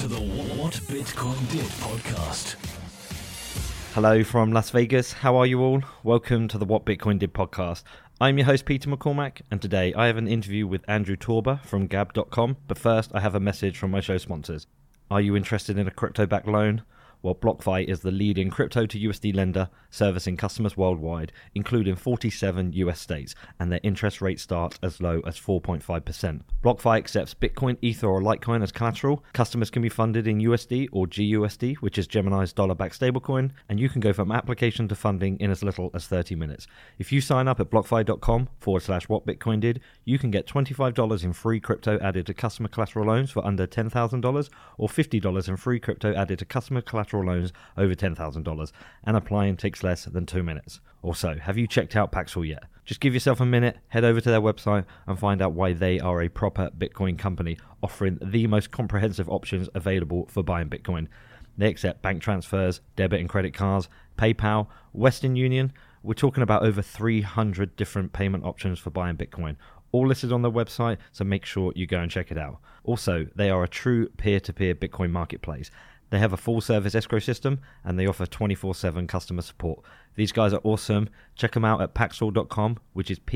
the What Bitcoin Did podcast. Hello from Las Vegas. How are you all? Welcome to the What Bitcoin Did podcast. I'm your host, Peter McCormack, and today I have an interview with Andrew Torba from Gab.com. But first, I have a message from my show sponsors. Are you interested in a crypto-backed loan? Well, BlockFi is the leading crypto to USD lender servicing customers worldwide, including 47 US states, and their interest rates start as low as 4.5%. BlockFi accepts Bitcoin, Ether, or Litecoin as collateral. Customers can be funded in USD or GUSD, which is Gemini's dollar-backed stablecoin, and you can go from application to funding in as little as 30 minutes. If you sign up at blockfi.com/whatbitcoindid, you can get $25 in free crypto added to customer collateral loans for under $10,000, or $50 in free crypto added to customer collateral loans over $10,000, and applying takes less than 2 minutes. Also, have you checked out Paxful yet? Just give yourself a minute, head over to their website and find out why they are a proper Bitcoin company offering the most comprehensive options available for buying Bitcoin. They accept bank transfers, debit and credit cards, PayPal, Western Union. We're talking about over 300 different payment options for buying Bitcoin, all listed on their website, so make sure you go and check it out. Also, they are a true peer-to-peer Bitcoin marketplace. They have a full-service escrow system, and they offer 24/7 customer support. These guys are awesome. Check them out at paxful.com, which is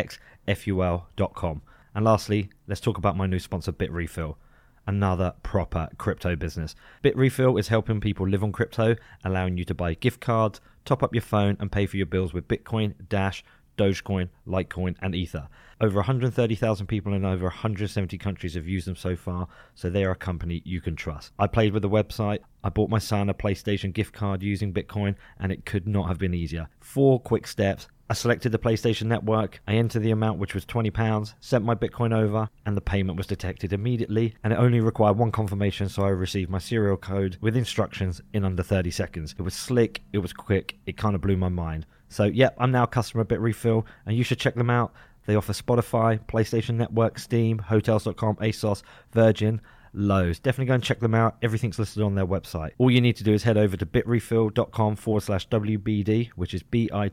PAXFUL.com. And lastly, let's talk about my new sponsor, Bitrefill, another proper crypto business. Bitrefill is helping people live on crypto, allowing you to buy gift cards, top up your phone, and pay for your bills with Bitcoin, Dash, Dogecoin, Litecoin, and Ether. Over 130,000 people in over 170 countries have used them so far, so they are a company you can trust. I played with the website, I bought my son a PlayStation gift card using Bitcoin, and it could not have been easier. 4 quick steps. I selected the PlayStation Network, I entered the amount, which was £20, sent my Bitcoin over, and the payment was detected immediately, and it only required one confirmation, so I received my serial code with instructions in under 30 seconds. It was slick, it was quick, it kind of blew my mind. So yeah, I'm now a customer of Bitrefill, and you should check them out. They offer Spotify, PlayStation Network, Steam, Hotels.com, ASOS, Virgin, loads. Definitely go and check them out. Everything's listed on their website. All you need to do is head over to bitrefill.com/WBD, which is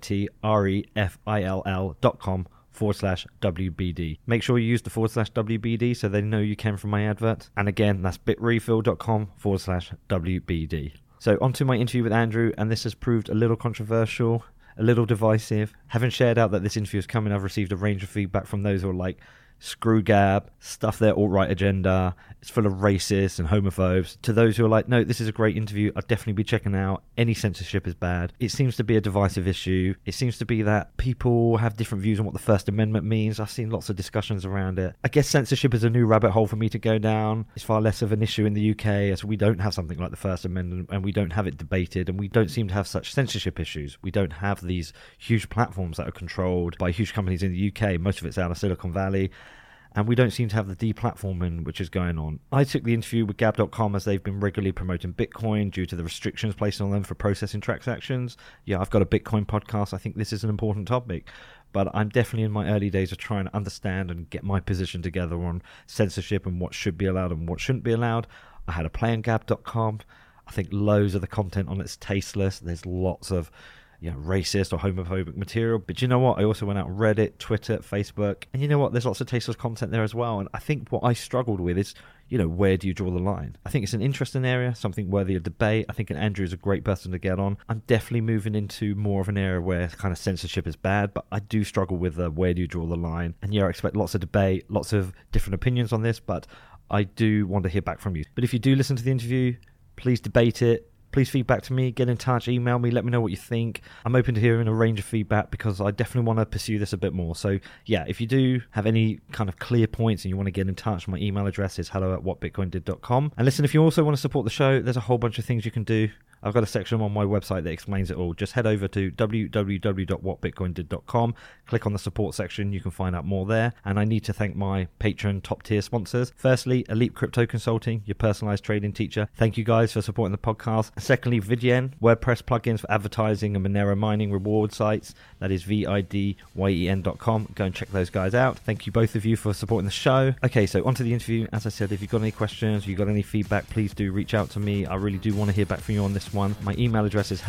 BITREFILL.com/WBD. Make sure you use the /WBD so they know you came from my advert. And again, that's bitrefill.com/WBD. So onto my interview with Andrew, and this has proved a little controversial, a little divisive. Having shared out that this interview is coming, I've received a range of feedback from those who are like, screw Gab, stuff their alt-right agenda, it's full of racists and homophobes, to those who are like, no, this is a great interview, I'd definitely be checking out, any censorship is bad. It seems to be a divisive issue. It seems to be that people have different views on what the First Amendment means. I've seen lots of discussions around it. I guess censorship is a new rabbit hole for me to go down. It's far less of an issue in the UK, as we don't have something like the First Amendment, and we don't have it debated, and we don't seem to have such censorship issues. We don't have these huge platforms that are controlled by huge companies in the UK. Most of it's out of Silicon Valley. And we don't seem to have the deplatforming which is going on. I took the interview with Gab.com as they've been regularly promoting Bitcoin due to the restrictions placed on them for processing transactions. Yeah, I've got a Bitcoin podcast. I think this is an important topic. But I'm definitely in my early days of trying to understand and get my position together on censorship and what should be allowed and what shouldn't be allowed. I had a play on Gab.com. I think loads of the content on it's tasteless. There's lots of racist or homophobic material. But you know what? I also went out on Reddit, Twitter, Facebook, and you know what? There's lots of tasteless content there as well. And I think what I struggled with is, where do you draw the line? I think it's an interesting area, something worthy of debate. I think Andrew is a great person to get on. I'm definitely moving into more of an area where kind of censorship is bad, but I do struggle with where do you draw the line? And yeah, I expect lots of debate, lots of different opinions on this, but I do want to hear back from you. But if you do listen to the interview, please debate it. Please feedback to me, get in touch, email me, let me know what you think. I'm open to hearing a range of feedback because I definitely want to pursue this a bit more. So yeah, if you do have any kind of clear points and you want to get in touch, my email address is hello@whatbitcoindid.com. And listen, if you also want to support the show, there's a whole bunch of things you can do. I've got a section on my website that explains it all. Just head over to www.whatbitcoindid.com, click on the support section, you can find out more there. And I need to thank my Patreon top tier sponsors. Firstly, Elite Crypto Consulting, your personalized trading teacher. Thank you guys for supporting the podcast. Secondly, Vidyen, WordPress plugins for advertising and Monero mining reward sites. That is vidyen.com. Go and check those guys out. Thank you both of you for supporting the show. Okay, so onto the interview. As I said, if you've got any questions, you've got any feedback, please do reach out to me. I really do want to hear back from you on this one. My email address is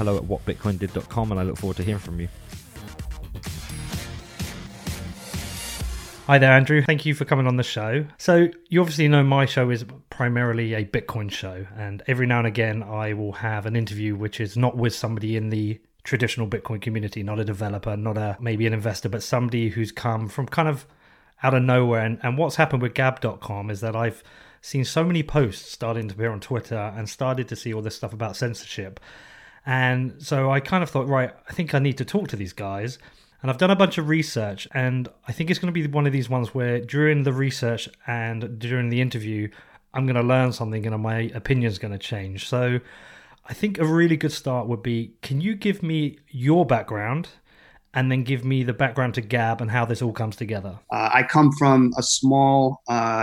hello@whatbitcoindid.com, and I look forward to hearing from you. Hi there, Andrew. Thank you for coming on the show. So you obviously know my show is primarily a Bitcoin show, and every now and again I will have an interview which is not with somebody in the traditional Bitcoin community, not a developer, not maybe an investor, but somebody who's come from kind of out of nowhere. And what's happened with Gab.com is that I've seen so many posts starting to appear on Twitter and started to see all this stuff about censorship. And so I kind of thought, right, I think I need to talk to these guys. And I've done a bunch of research, and I think it's going to be one of these ones where during the research and during the interview, I'm going to learn something and my opinion's going to change. So I think a really good start would be, can you give me your background and then give me the background to Gab and how this all comes together? I come from a small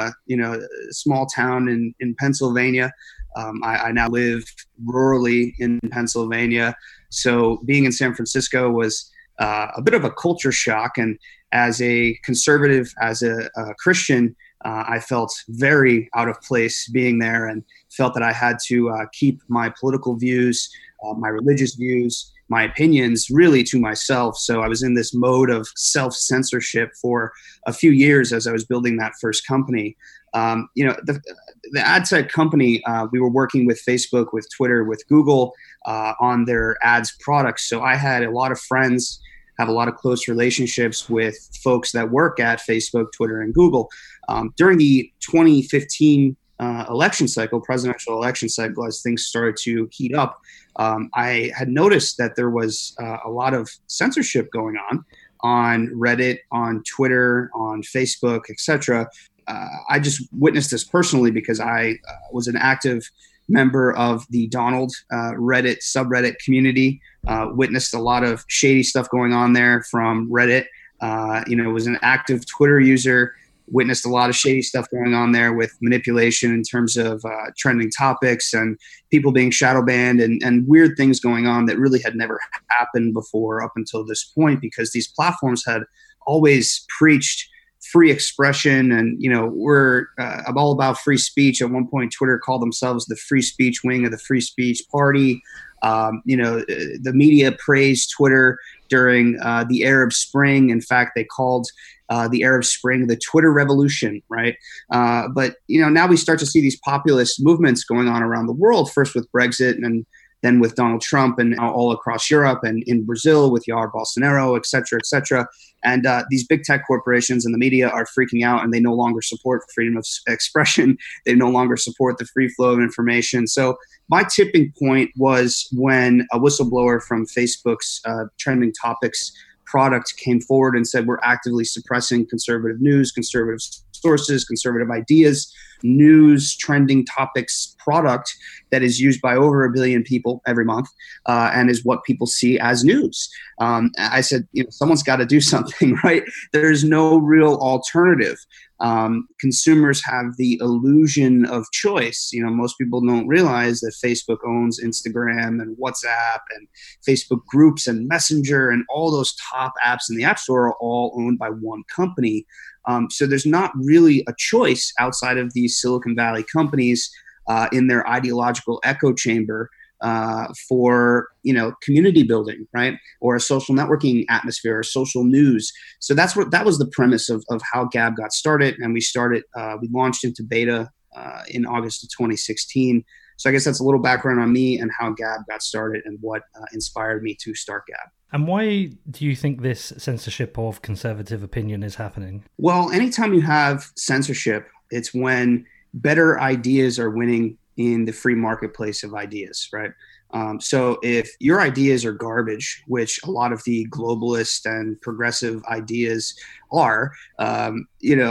town in Pennsylvania. I now live rurally in Pennsylvania. So being in San Francisco was a bit of a culture shock. And as a conservative, as a Christian, I felt very out of place being there and felt that I had to keep my political views, my religious views, my opinions really to myself. So I was in this mode of self-censorship for a few years as I was building that first company. The ad tech company, we were working with Facebook, with Twitter, with Google on their ads products. So I had a lot of friends, have a lot of close relationships with folks that work at Facebook, Twitter, and Google. During the 2015 presidential election cycle, as things started to heat up, I had noticed that there was a lot of censorship going on Reddit, on Twitter, on Facebook, etc. I just witnessed this personally because I was an active member of the Donald Reddit subreddit community, witnessed a lot of shady stuff going on there from Reddit, was an active Twitter user, witnessed a lot of shady stuff going on there with manipulation in terms of trending topics and people being shadow banned and weird things going on that really had never happened before up until this point, because these platforms had always preached free expression and, I'm all about free speech. At one point, Twitter called themselves the free speech wing of the free speech party. The media praised Twitter during the Arab Spring. In fact, they called the Arab Spring the Twitter revolution, right? But now we start to see these populist movements going on around the world, first with Brexit and then with Donald Trump, and now all across Europe and in Brazil with Jair Bolsonaro, et cetera, et cetera. And these big tech corporations and the media are freaking out, and they no longer support freedom of expression. They no longer support the free flow of information. So my tipping point was when a whistleblower from Facebook's trending topics product came forward and said, we're actively suppressing conservative news, conservative sources, conservative ideas, news, trending topics product that is used by over 1 billion people every month and is what people see as news. I said, someone's got to do something, right? There's no real alternative. Consumers have the illusion of choice. Most people don't realize that Facebook owns Instagram and WhatsApp and Facebook groups and Messenger, and all those top apps in the App Store are all owned by one company. So there's not really a choice outside of these Silicon Valley companies in their ideological echo chamber for community building, right, or a social networking atmosphere, or social news. So that was the premise of how Gab got started, and we launched into beta in August of 2016. So I guess that's a little background on me and how Gab got started and what inspired me to start Gab. And why do you think this censorship of conservative opinion is happening? Well, anytime you have censorship, it's when better ideas are winning in the free marketplace of ideas, right? So if your ideas are garbage, which a lot of the globalist and progressive ideas are, and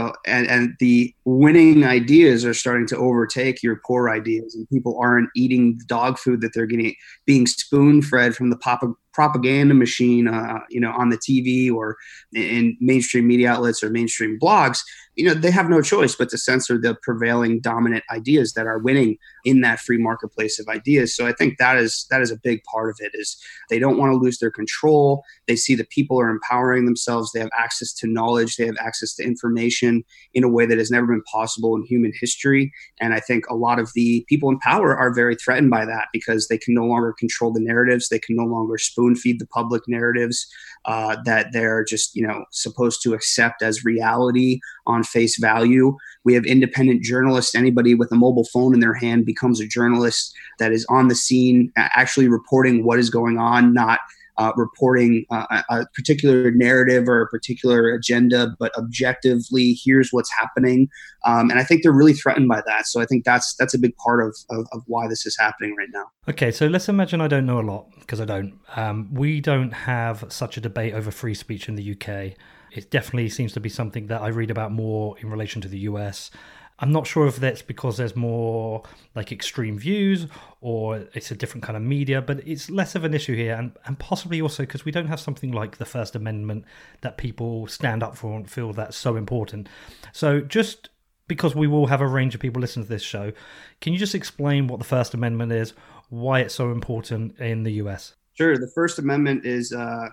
the winning ideas are starting to overtake your poor ideas, and people aren't eating the dog food that they're being spoon-fed from the propaganda machine, on the TV or in mainstream media outlets or mainstream blogs, they have no choice but to censor the prevailing dominant ideas that are winning in that free marketplace of ideas. So I think that is a big part of it, is they don't want to lose their control. They see that people are empowering themselves. They have access to knowledge knowledge. They have access to information in a way that has never been possible in human history. And I think a lot of the people in power are very threatened by that because they can no longer control the narratives. They can no longer spoon feed the public narratives that they're just, supposed to accept as reality on face value. We have independent journalists. Anybody with a mobile phone in their hand becomes a journalist that is on the scene, actually reporting what is going on, not reporting a particular narrative or a particular agenda, but objectively, here's what's happening. And I think they're really threatened by that. So I think that's a big part of why this is happening right now. Okay, so let's imagine I don't know a lot, because I don't. We don't have such a debate over free speech in the UK. It definitely seems to be something that I read about more in relation to the US. I'm not sure if that's because there's more like extreme views or it's a different kind of media, but it's less of an issue here, and possibly also because we don't have something like the First Amendment that people stand up for and feel that's so important. So just because we will have a range of people listening to this show, can you just explain what the First Amendment is, why it's so important in the US? Sure. The First Amendment is,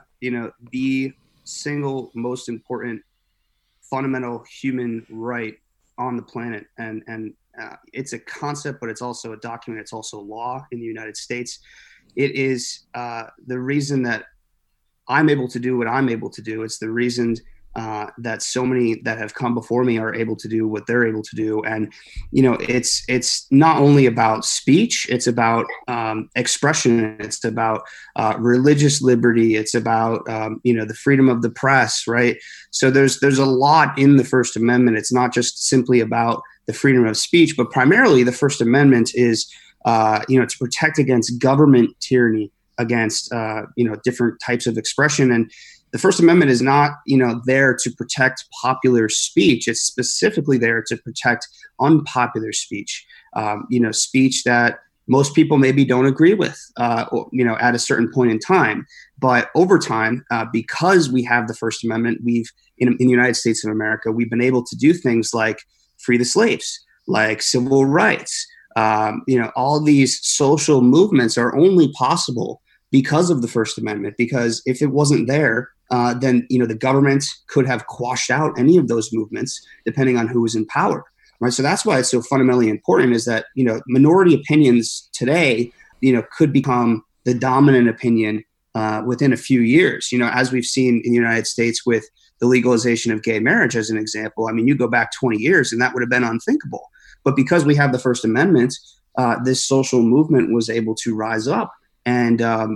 the single most important fundamental human right on the planet, and it's a concept, but it's also a document. It's also law in the United States. It is the reason that I'm able to do what I'm able to do. It's the reason that so many that have come before me are able to do what they're able to do. And it's not only about speech, it's about expression, it's about religious liberty, it's about the freedom of the press, right? So there's a lot in the First Amendment. It's not just simply about the freedom of speech, but primarily the First Amendment is to protect against government tyranny, against different types of expression. And the First Amendment is not, there to protect popular speech. It's specifically there to protect unpopular speech, speech that most people maybe don't agree with, at a certain point in time. But over time, because we have the First Amendment, in the United States of America, we've been able to do things like free the slaves, like civil rights. All these social movements are only possible because of the First Amendment, because if it wasn't there, then the government could have quashed out any of those movements, depending on who was in power, right? So that's why it's so fundamentally important, is that minority opinions today, could become the dominant opinion within a few years. As we've seen in the United States with the legalization of gay marriage, as an example. I mean, you go back 20 years, and that would have been unthinkable. But because we have the First Amendment, this social movement was able to rise up. And,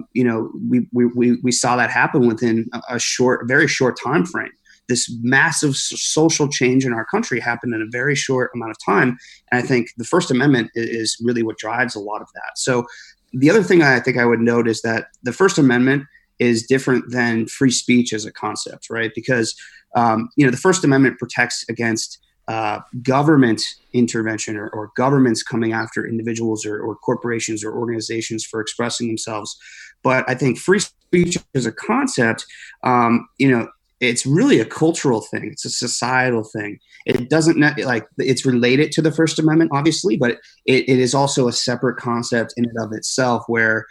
we saw that happen within a very short time frame. This massive social change in our country happened in a very short amount of time. And I think the First Amendment is really what drives a lot of that. So the other thing I think I would note is that the First Amendment is different than free speech as a concept, right? Because, the First Amendment protects against government intervention or governments coming after individuals or corporations or organizations for expressing themselves. But I think free speech as a concept, it's really a cultural thing. It's a societal thing. It doesn't it's related to the First Amendment, obviously, but it is also a separate concept in and of itself where,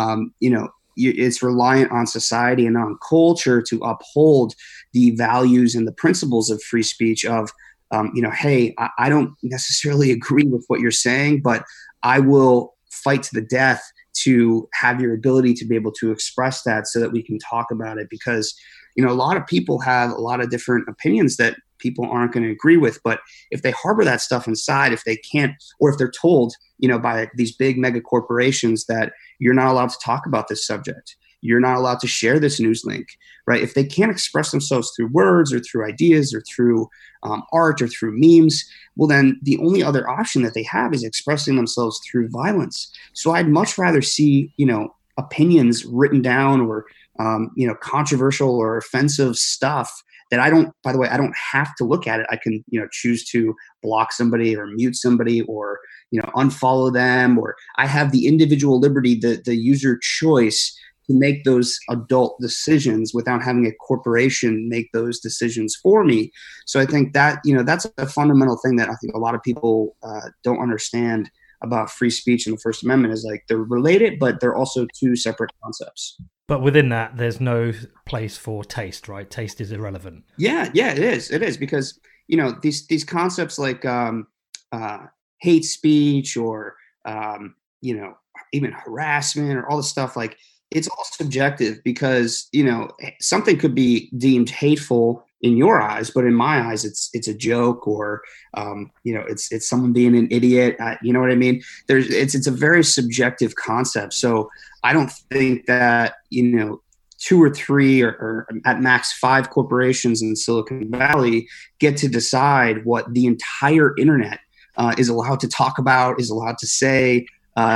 it's reliant on society and on culture to uphold the values and the principles of free speech of, hey, I don't necessarily agree with what you're saying, but I will fight to the death to have your ability to be able to express that so that we can talk about it. Because, a lot of people have a lot of different opinions that people aren't going to agree with. But if they harbor that stuff inside, if they can't, or if they're told, by these big mega corporations that you're not allowed to talk about this subject, you're not allowed to share this news link, right? If they can't express themselves through words or through ideas or through art or through memes, well, then the only other option that they have is expressing themselves through violence. So I'd much rather see, opinions written down or, controversial or offensive stuff that I don't have to look at it. I can, choose to block somebody or mute somebody or, unfollow them, or I have the individual liberty, the user choice to make those adult decisions without having a corporation make those decisions for me. So I think that, that's a fundamental thing that I think a lot of people don't understand about free speech and the First Amendment is like they're related, but they're also two separate concepts. But within that, there's no place for taste, right? Taste is irrelevant. Yeah, it is. It is because these concepts like hate speech or even harassment or all this stuff, like it's all subjective because something could be deemed hateful in your eyes, but in my eyes, it's a joke or it's someone being an idiot. You know what I mean? It's a very subjective concept. So I don't think that two or three or at max 5 corporations in Silicon Valley get to decide what the entire internet is allowed to talk about, is allowed to say,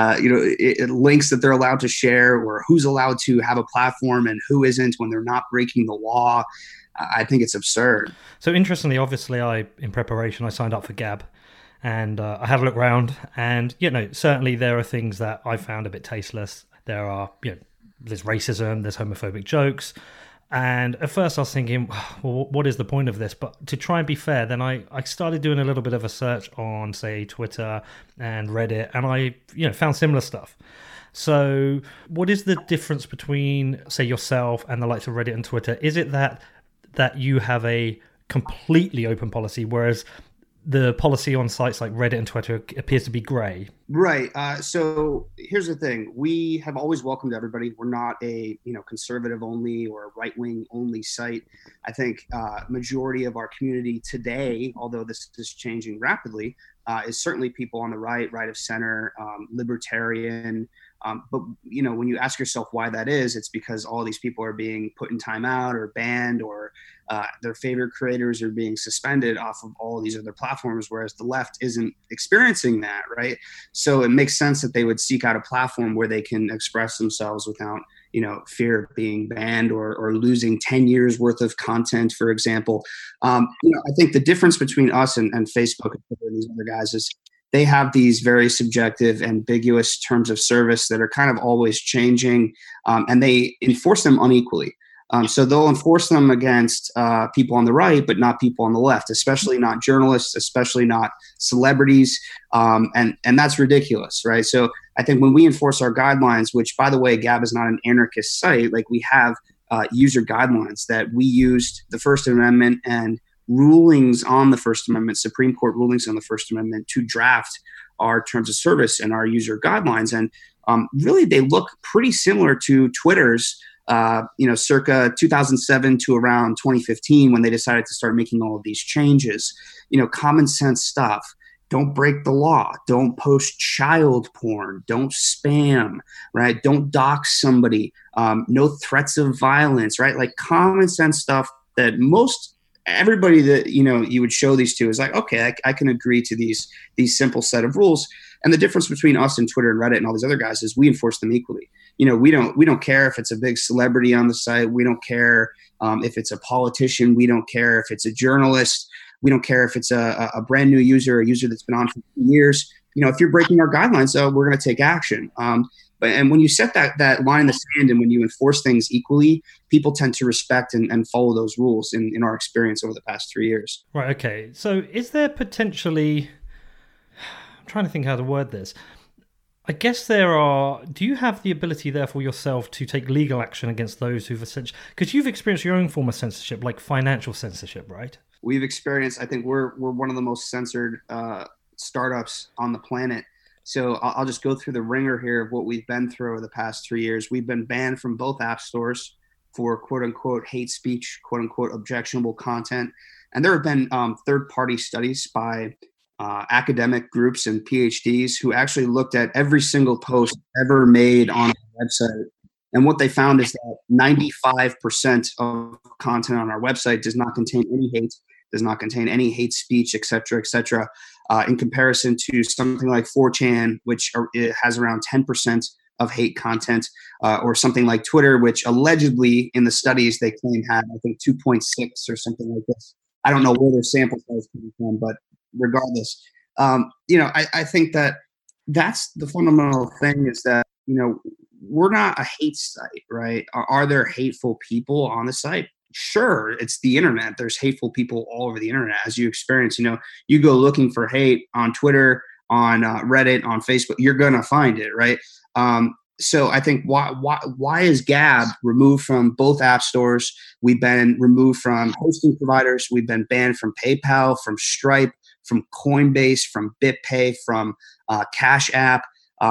links that they're allowed to share, or who's allowed to have a platform and who isn't when they're not breaking the law. I think it's absurd. So interestingly, obviously, in preparation, I signed up for Gab, and I had a look around, and certainly there are things that I found a bit tasteless. There are, there's racism, there's homophobic jokes. And at first I was thinking, well, what is the point of this? But to try and be fair, then I started doing a little bit of a search on, say, Twitter and Reddit, and I found similar stuff. So what is the difference between, say, yourself and the likes of Reddit and Twitter? Is it that you have a completely open policy, whereas the policy on sites like Reddit and Twitter appears to be grey? Right. So here's the thing. We have always welcomed everybody. We're not a conservative only or right wing only site. I think majority of our community today, although this is changing rapidly, is certainly people on the right of center, libertarian. But when you ask yourself why that is, it's because all these people are being put in timeout or banned, or their favorite creators are being suspended off of all these other platforms, whereas the left isn't experiencing that, right? So it makes sense that they would seek out a platform where they can express themselves without fear of being banned or losing 10 years worth of content, for example. I think the difference between us and Facebook and these other guys is they have these very subjective, ambiguous terms of service that are kind of always changing, and they enforce them unequally. So they'll enforce them against people on the right, but not people on the left, especially not journalists, especially not celebrities. And that's ridiculous, right? So I think when we enforce our guidelines, which, by the way, Gab is not an anarchist site, like we have user guidelines that we used the First Amendment and rulings on the First Amendment, Supreme Court rulings on the First Amendment, to draft our terms of service and our user guidelines. And really, they look pretty similar to Twitter's, circa 2007 to around 2015, when they decided to start making all of these changes. Common sense stuff. Don't break the law. Don't post child porn. Don't spam, right? Don't dox somebody. No threats of violence, right? Like common sense stuff that everybody that you would show these to is like, okay, I can agree to these simple set of rules. And the difference between us and Twitter and Reddit and all these other guys is we enforce them equally. We don't care if it's a big celebrity on the site. We don't care if it's a politician. We don't care if it's a journalist. We don't care if it's a brand new user, a user that's been on for years. If you're breaking our guidelines, we're going to take action. And when you set that line in the sand and when you enforce things equally, people tend to respect and follow those rules in our experience over the past 3 years. Right. Okay. So is there potentially, I'm trying to think how to word this. I guess do you have the ability there for yourself to take legal action against those who've essentially, because you've experienced your own form of censorship, like financial censorship, right? We've experienced, I think we're one of the most censored startups on the planet. So I'll just go through the ringer here of what we've been through over the past 3 years. We've been banned from both app stores for quote unquote hate speech, quote unquote objectionable content. And there have been third-party studies by academic groups and PhDs who actually looked at every single post ever made on our website. And what they found is that 95% of content on our website does not contain any hate, does not contain any hate speech, et cetera, in comparison to something like 4chan, which it has around 10% of hate content, or something like Twitter, which allegedly in the studies they claim had, I think, 2.6 or something like this. I don't know where their sample size came from, but regardless, I think that's the fundamental thing is that, we're not a hate site, right? Are there hateful people on the site? Sure, it's the internet. There's hateful people all over the internet, as you experience. You go looking for hate on Twitter, on Reddit, on Facebook, you're gonna find it, right? So I think why is Gab removed from both app stores? We've been removed from hosting providers. We've been banned from PayPal, from Stripe, from Coinbase, from BitPay, from Cash App.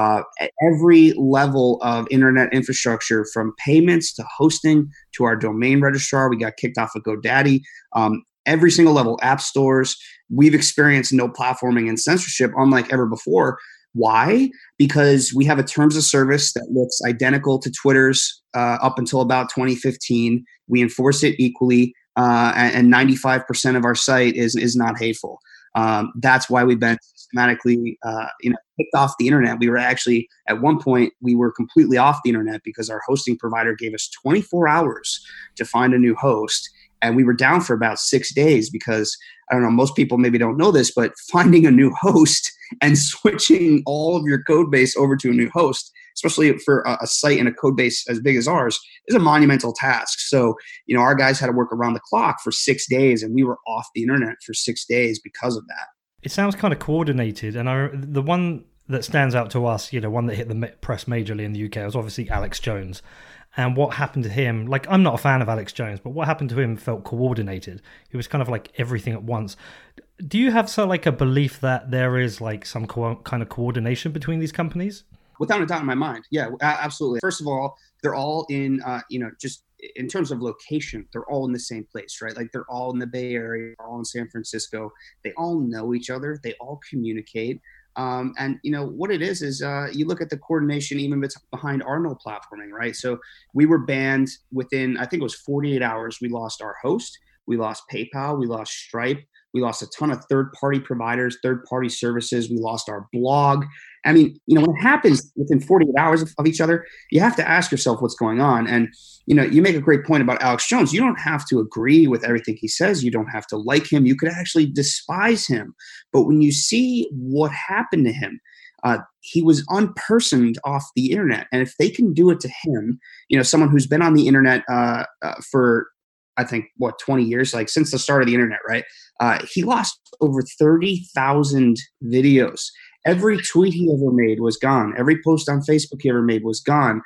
At every level of internet infrastructure, from payments to hosting to our domain registrar, we got kicked off of GoDaddy. Every single level, app stores, we've experienced no platforming and censorship unlike ever before. Why? Because we have a terms of service that looks identical to Twitter's up until about 2015. We enforce it equally, and 95% of our site is not hateful. That's why we've been systematically, kicked off the internet. We were actually, at one point, we were completely off the internet because our hosting provider gave us 24 hours to find a new host. And we were down for about 6 days because, I don't know, most people maybe don't know this, but finding a new host and switching all of your code base over to a new host, especially for a site and a code base as big as ours, is a monumental task. So, our guys had to work around the clock for 6 days, and we were off the internet for 6 days because of that. It sounds kind of coordinated. And the one that stands out to us, one that hit the press majorly in the UK was obviously Alex Jones. And what happened to him, I'm not a fan of Alex Jones, but what happened to him felt coordinated. It was kind of like everything at once. Do you have a belief that there is some kind of coordination between these companies? Without a doubt in my mind. Yeah, absolutely. First of all, they're all in, just in terms of location, they're all in the same place, right? They're all in the Bay Area, they're all in San Francisco. They all know each other. They all communicate. And what it is you look at the coordination even behind our no platforming, right? So we were banned within, I think it was 48 hours. We lost our host, we lost PayPal, we lost Stripe, we lost a ton of third-party providers, third-party services. We lost our blog. I mean, when it happens within 48 hours of each other, you have to ask yourself what's going on. And, you make a great point about Alex Jones. You don't have to agree with everything he says. You don't have to like him. You could actually despise him. But when you see what happened to him, he was unpersoned off the internet. And if they can do it to him, someone who's been on the internet for, I think, 20 years, since the start of the internet, right? He lost over 30,000 videos. Every tweet he ever made was gone. Every post on Facebook he ever made was gone.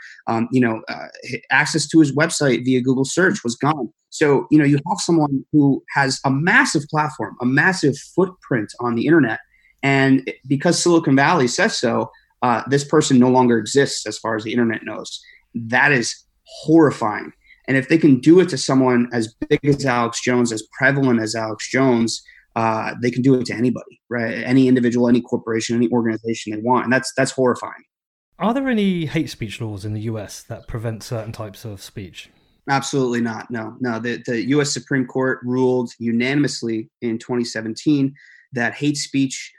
Access to his website via Google search was gone. So, you have someone who has a massive platform, a massive footprint on the internet. And because Silicon Valley says so, this person no longer exists as far as the internet knows. That is horrifying. And if they can do it to someone as big as Alex Jones, as prevalent as Alex Jones, they can do it to anybody, right? Any individual, any corporation, any organization they want. And that's horrifying. Are there any hate speech laws in the US that prevent certain types of speech? Absolutely not. No. The US Supreme Court ruled unanimously in 2017 that hate speech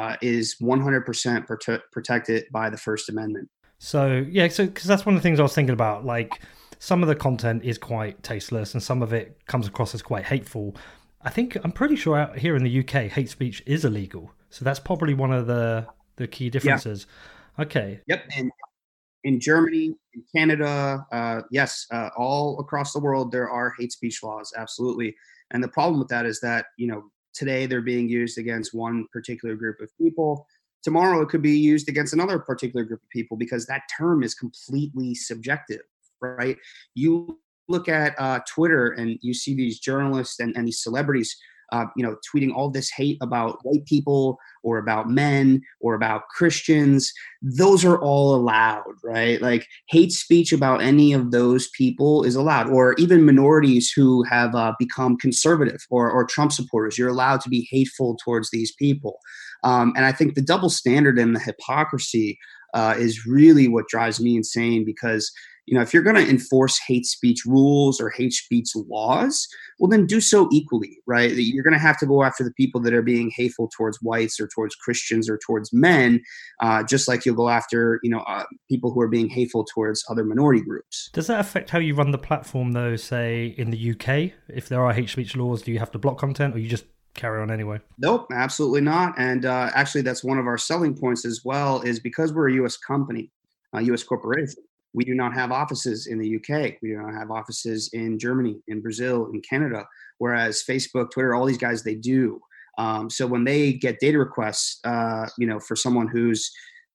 is 100% protected by the First Amendment. So, because that's one of the things I was thinking about. Some of the content is quite tasteless and some of it comes across as quite hateful. I'm pretty sure out here in the UK, hate speech is illegal. So that's probably one of the key differences. Yeah. Okay. Yep. And in Germany, in Canada, yes, all across the world, there are hate speech laws. Absolutely. And the problem with that is that, today they're being used against one particular group of people. Tomorrow it could be used against another particular group of people because that term is completely subjective. Right? You look at Twitter and you see these journalists and these celebrities, tweeting all this hate about white people or about men or about Christians. Those are all allowed, right? Hate speech about any of those people is allowed, or even minorities who have become conservative or Trump supporters. You're allowed to be hateful towards these people. And I think the double standard and the hypocrisy is really what drives me insane because if you're going to enforce hate speech rules or hate speech laws, well, then do so equally, right? You're going to have to go after the people that are being hateful towards whites or towards Christians or towards men, just like you'll go after, people who are being hateful towards other minority groups. Does that affect how you run the platform, though, say, in the UK? If there are hate speech laws, do you have to block content or you just carry on anyway? Nope, absolutely not. And actually, that's one of our selling points as well, is because we're a U.S. company, a U.S. corporation. We do not have offices in the UK. We do not have offices in Germany, in Brazil, in Canada, whereas Facebook, Twitter, all these guys, they do. So when they get data requests, for someone who's,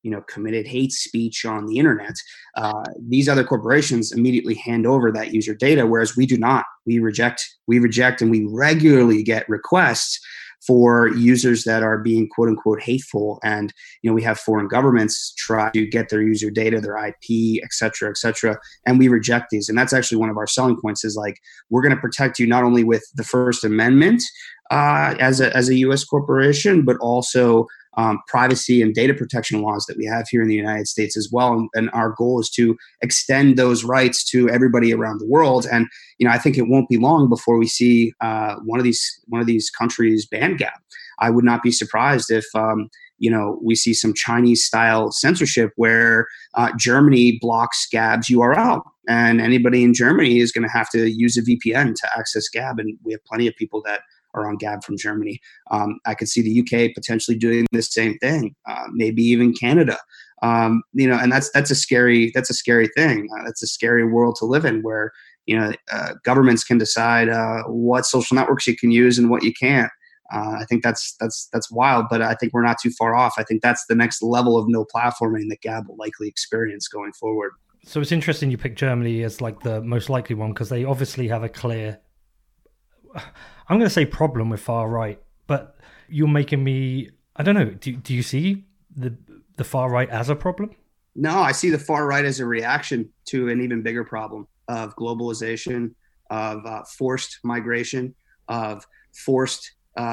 committed hate speech on the internet, these other corporations immediately hand over that user data, whereas we do not. We reject, and we regularly get requests for users that are being quote unquote hateful. And, we have foreign governments try to get their user data, their IP, et cetera, and we reject these. And that's actually one of our selling points is like, we're going to protect you not only with the First Amendment as a U.S. corporation, but also privacy and data protection laws that we have here in the United States as well. And our goal is to extend those rights to everybody around the world. And, I think it won't be long before we see one of these countries ban Gab. I would not be surprised if, we see some Chinese style censorship where Germany blocks Gab's URL, and anybody in Germany is going to have to use a VPN to access Gab. And we have plenty of people that are on Gab from Germany. I could see the UK potentially doing the same thing, maybe even Canada. And that's a scary thing. That's a scary world to live in, where governments can decide what social networks you can use and what you can't. I think that's wild, but I think we're not too far off. I think that's the next level of no platforming that Gab will likely experience going forward. So it's interesting you pick Germany as like the most likely one, because they obviously have a clear, I'm going to say problem with far right, but you're making me, I don't know, do you see the far right as a problem? No, I see the far right as a reaction to an even bigger problem of globalization, of forced migration, of forced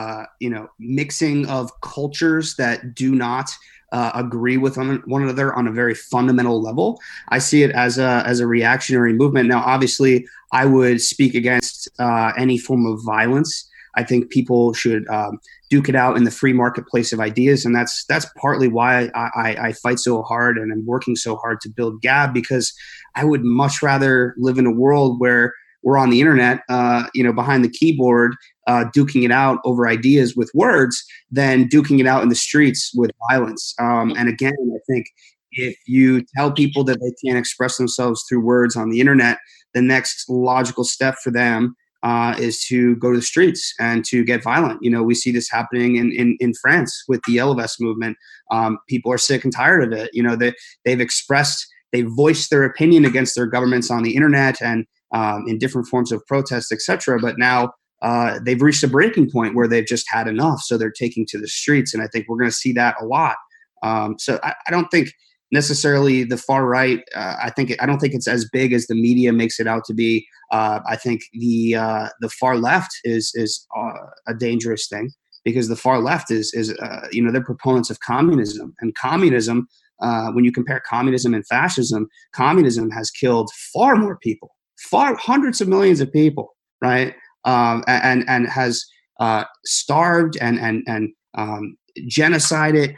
mixing of cultures that do not agree with one another on a very fundamental level. I see it as a reactionary movement. Now, obviously, I would speak against any form of violence. I think people should duke it out in the free marketplace of ideas, and that's partly why I fight so hard and I'm working so hard to build Gab, because I would much rather live in a world where we're on the internet, behind the keyboard, duking it out over ideas with words, than duking it out in the streets with violence. And again, I think if you tell people that they can't express themselves through words on the internet, the next logical step for them is to go to the streets and to get violent. We see this happening in France with the Yellow Vest movement. People are sick and tired of it. They've voiced their opinion against their governments on the internet and in different forms of protest, etc. But now they've reached a breaking point where they've just had enough. So they're taking to the streets. And I think we're going to see that a lot. So I don't think necessarily the far right. I don't think it's as big as the media makes it out to be. I think the far left is a dangerous thing, because the far left is they're proponents of communism, and communism. When you compare communism and fascism, communism has killed far more people, hundreds of millions of people, right? And has starved and genocided,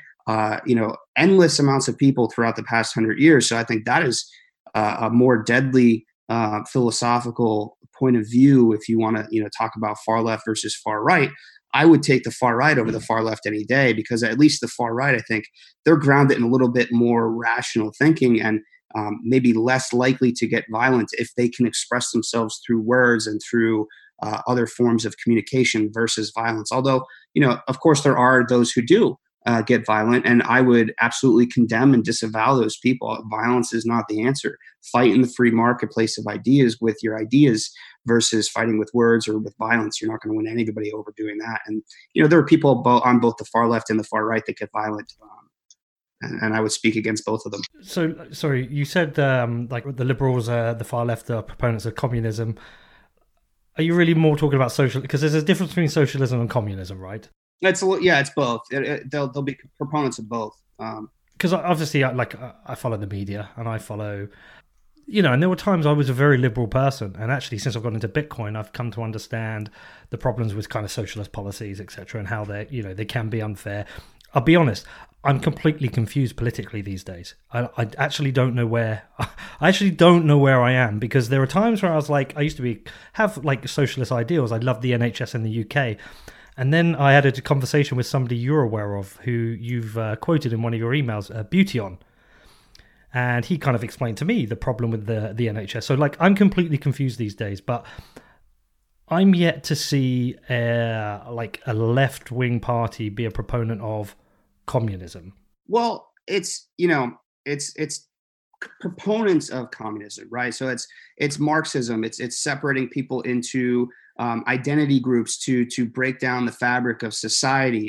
endless amounts of people throughout the past 100 years. So I think that is a more deadly philosophical point of view. If you want to, talk about far left versus far right, I would take the far right over the far left any day, because at least the far right, I think they're grounded in a little bit more rational thinking and maybe less likely to get violent if they can express themselves through words and through other forms of communication versus violence. Although, of course, there are those who do get violent, and I would absolutely condemn and disavow those people. Violence is not the answer. Fight in the free marketplace of ideas with your ideas versus fighting with words or with violence. You're not going to win anybody over doing that. And, there are people on both the far left and the far right that get violent. And I would speak against both of them. So, sorry, you said like the liberals, the far left, are proponents of communism. Are you really more talking about social? Because there's a difference between socialism and communism, right? It's both. They'll be proponents of both. Because obviously, I follow the media and I follow, and there were times I was a very liberal person, and actually, since I've gone into Bitcoin, I've come to understand the problems with kind of socialist policies, etc., and how they can be unfair. I'll be honest, I'm completely confused politically these days. I actually don't know where I am, because there are times where I was like, I used to have socialist ideals. I loved the NHS in the UK. And then I had a conversation with somebody you're aware of, who you've quoted in one of your emails, Beautyon. And he kind of explained to me the problem with the NHS. So I'm completely confused these days, but I'm yet to see a left-wing party be a proponent of communism. Well, it's it's proponents of communism, right? So it's Marxism. It's separating people into identity groups to break down the fabric of society.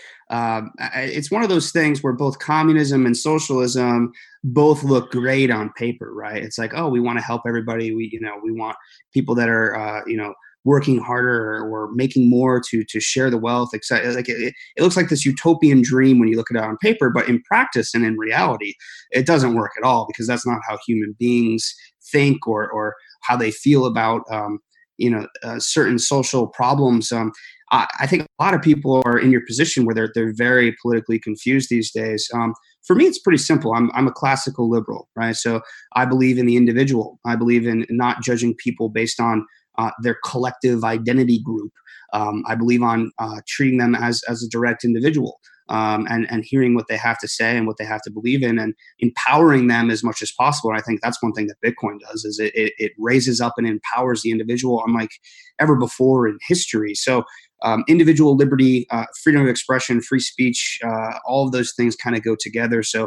It's one of those things where both communism and socialism both look great on paper, right? It's like, oh, we want to help everybody. We want people that are working harder or making more to share the wealth, etc. Like it looks like this utopian dream when you look at it on paper, but in practice and in reality, it doesn't work at all, because that's not how human beings think or how they feel about certain social problems. I think a lot of people are in your position where they're very politically confused these days. For me, it's pretty simple. I'm a classical liberal, right? So I believe in the individual. I believe in not judging people based on their collective identity group. I believe on treating them as a direct individual, and hearing what they have to say and what they have to believe in, and empowering them as much as possible. And I think that's one thing that Bitcoin does, is it raises up and empowers the individual unlike ever before in history. So individual liberty, freedom of expression, free speech, all of those things kind of go together. So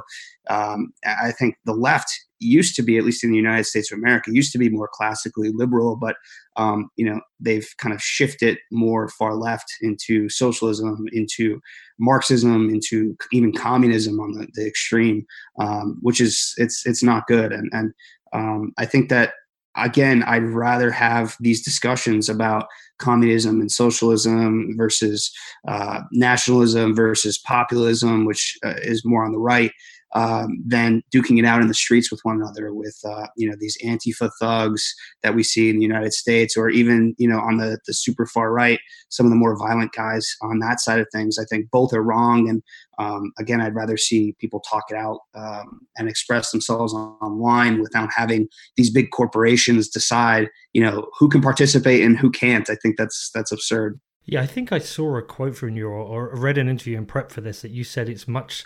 I think the left used to be, at least in the United States of America, used to be more classically liberal, but they've kind of shifted more far left into socialism, into Marxism, into even communism on the extreme, which is it's not good. And I think that, again, I'd rather have these discussions about communism and socialism versus nationalism versus populism, which is more on the right, than duking it out in the streets with one another with these Antifa thugs that we see in the United States, or even on the super far right, some of the more violent guys on that side of things. I think both are wrong, and again, I'd rather see people talk it out and express themselves online without having these big corporations decide who can participate and who can't. I think that's absurd. Yeah, I think I saw a quote from you or read an interview in prep for this that you said it's much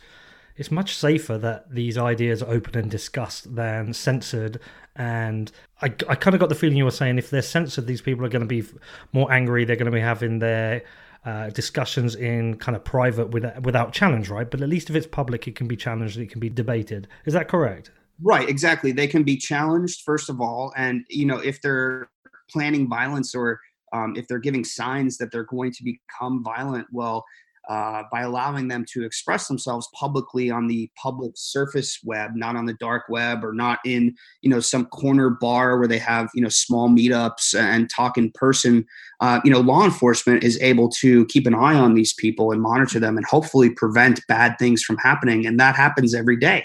safer that these ideas are open and discussed than censored. And I kind of got the feeling you were saying if they're censored, these people are going to be more angry. They're going to be having their discussions in kind of private without challenge, right? But at least if it's public, it can be challenged, it can be debated. Is that correct? Right, exactly. They can be challenged, first of all. And, if they're planning violence or if they're giving signs that they're going to become violent, well, by allowing them to express themselves publicly on the public surface web, not on the dark web, or not in, some corner bar where they have, small meetups and talk in person, law enforcement is able to keep an eye on these people and monitor them and hopefully prevent bad things from happening. And that happens every day.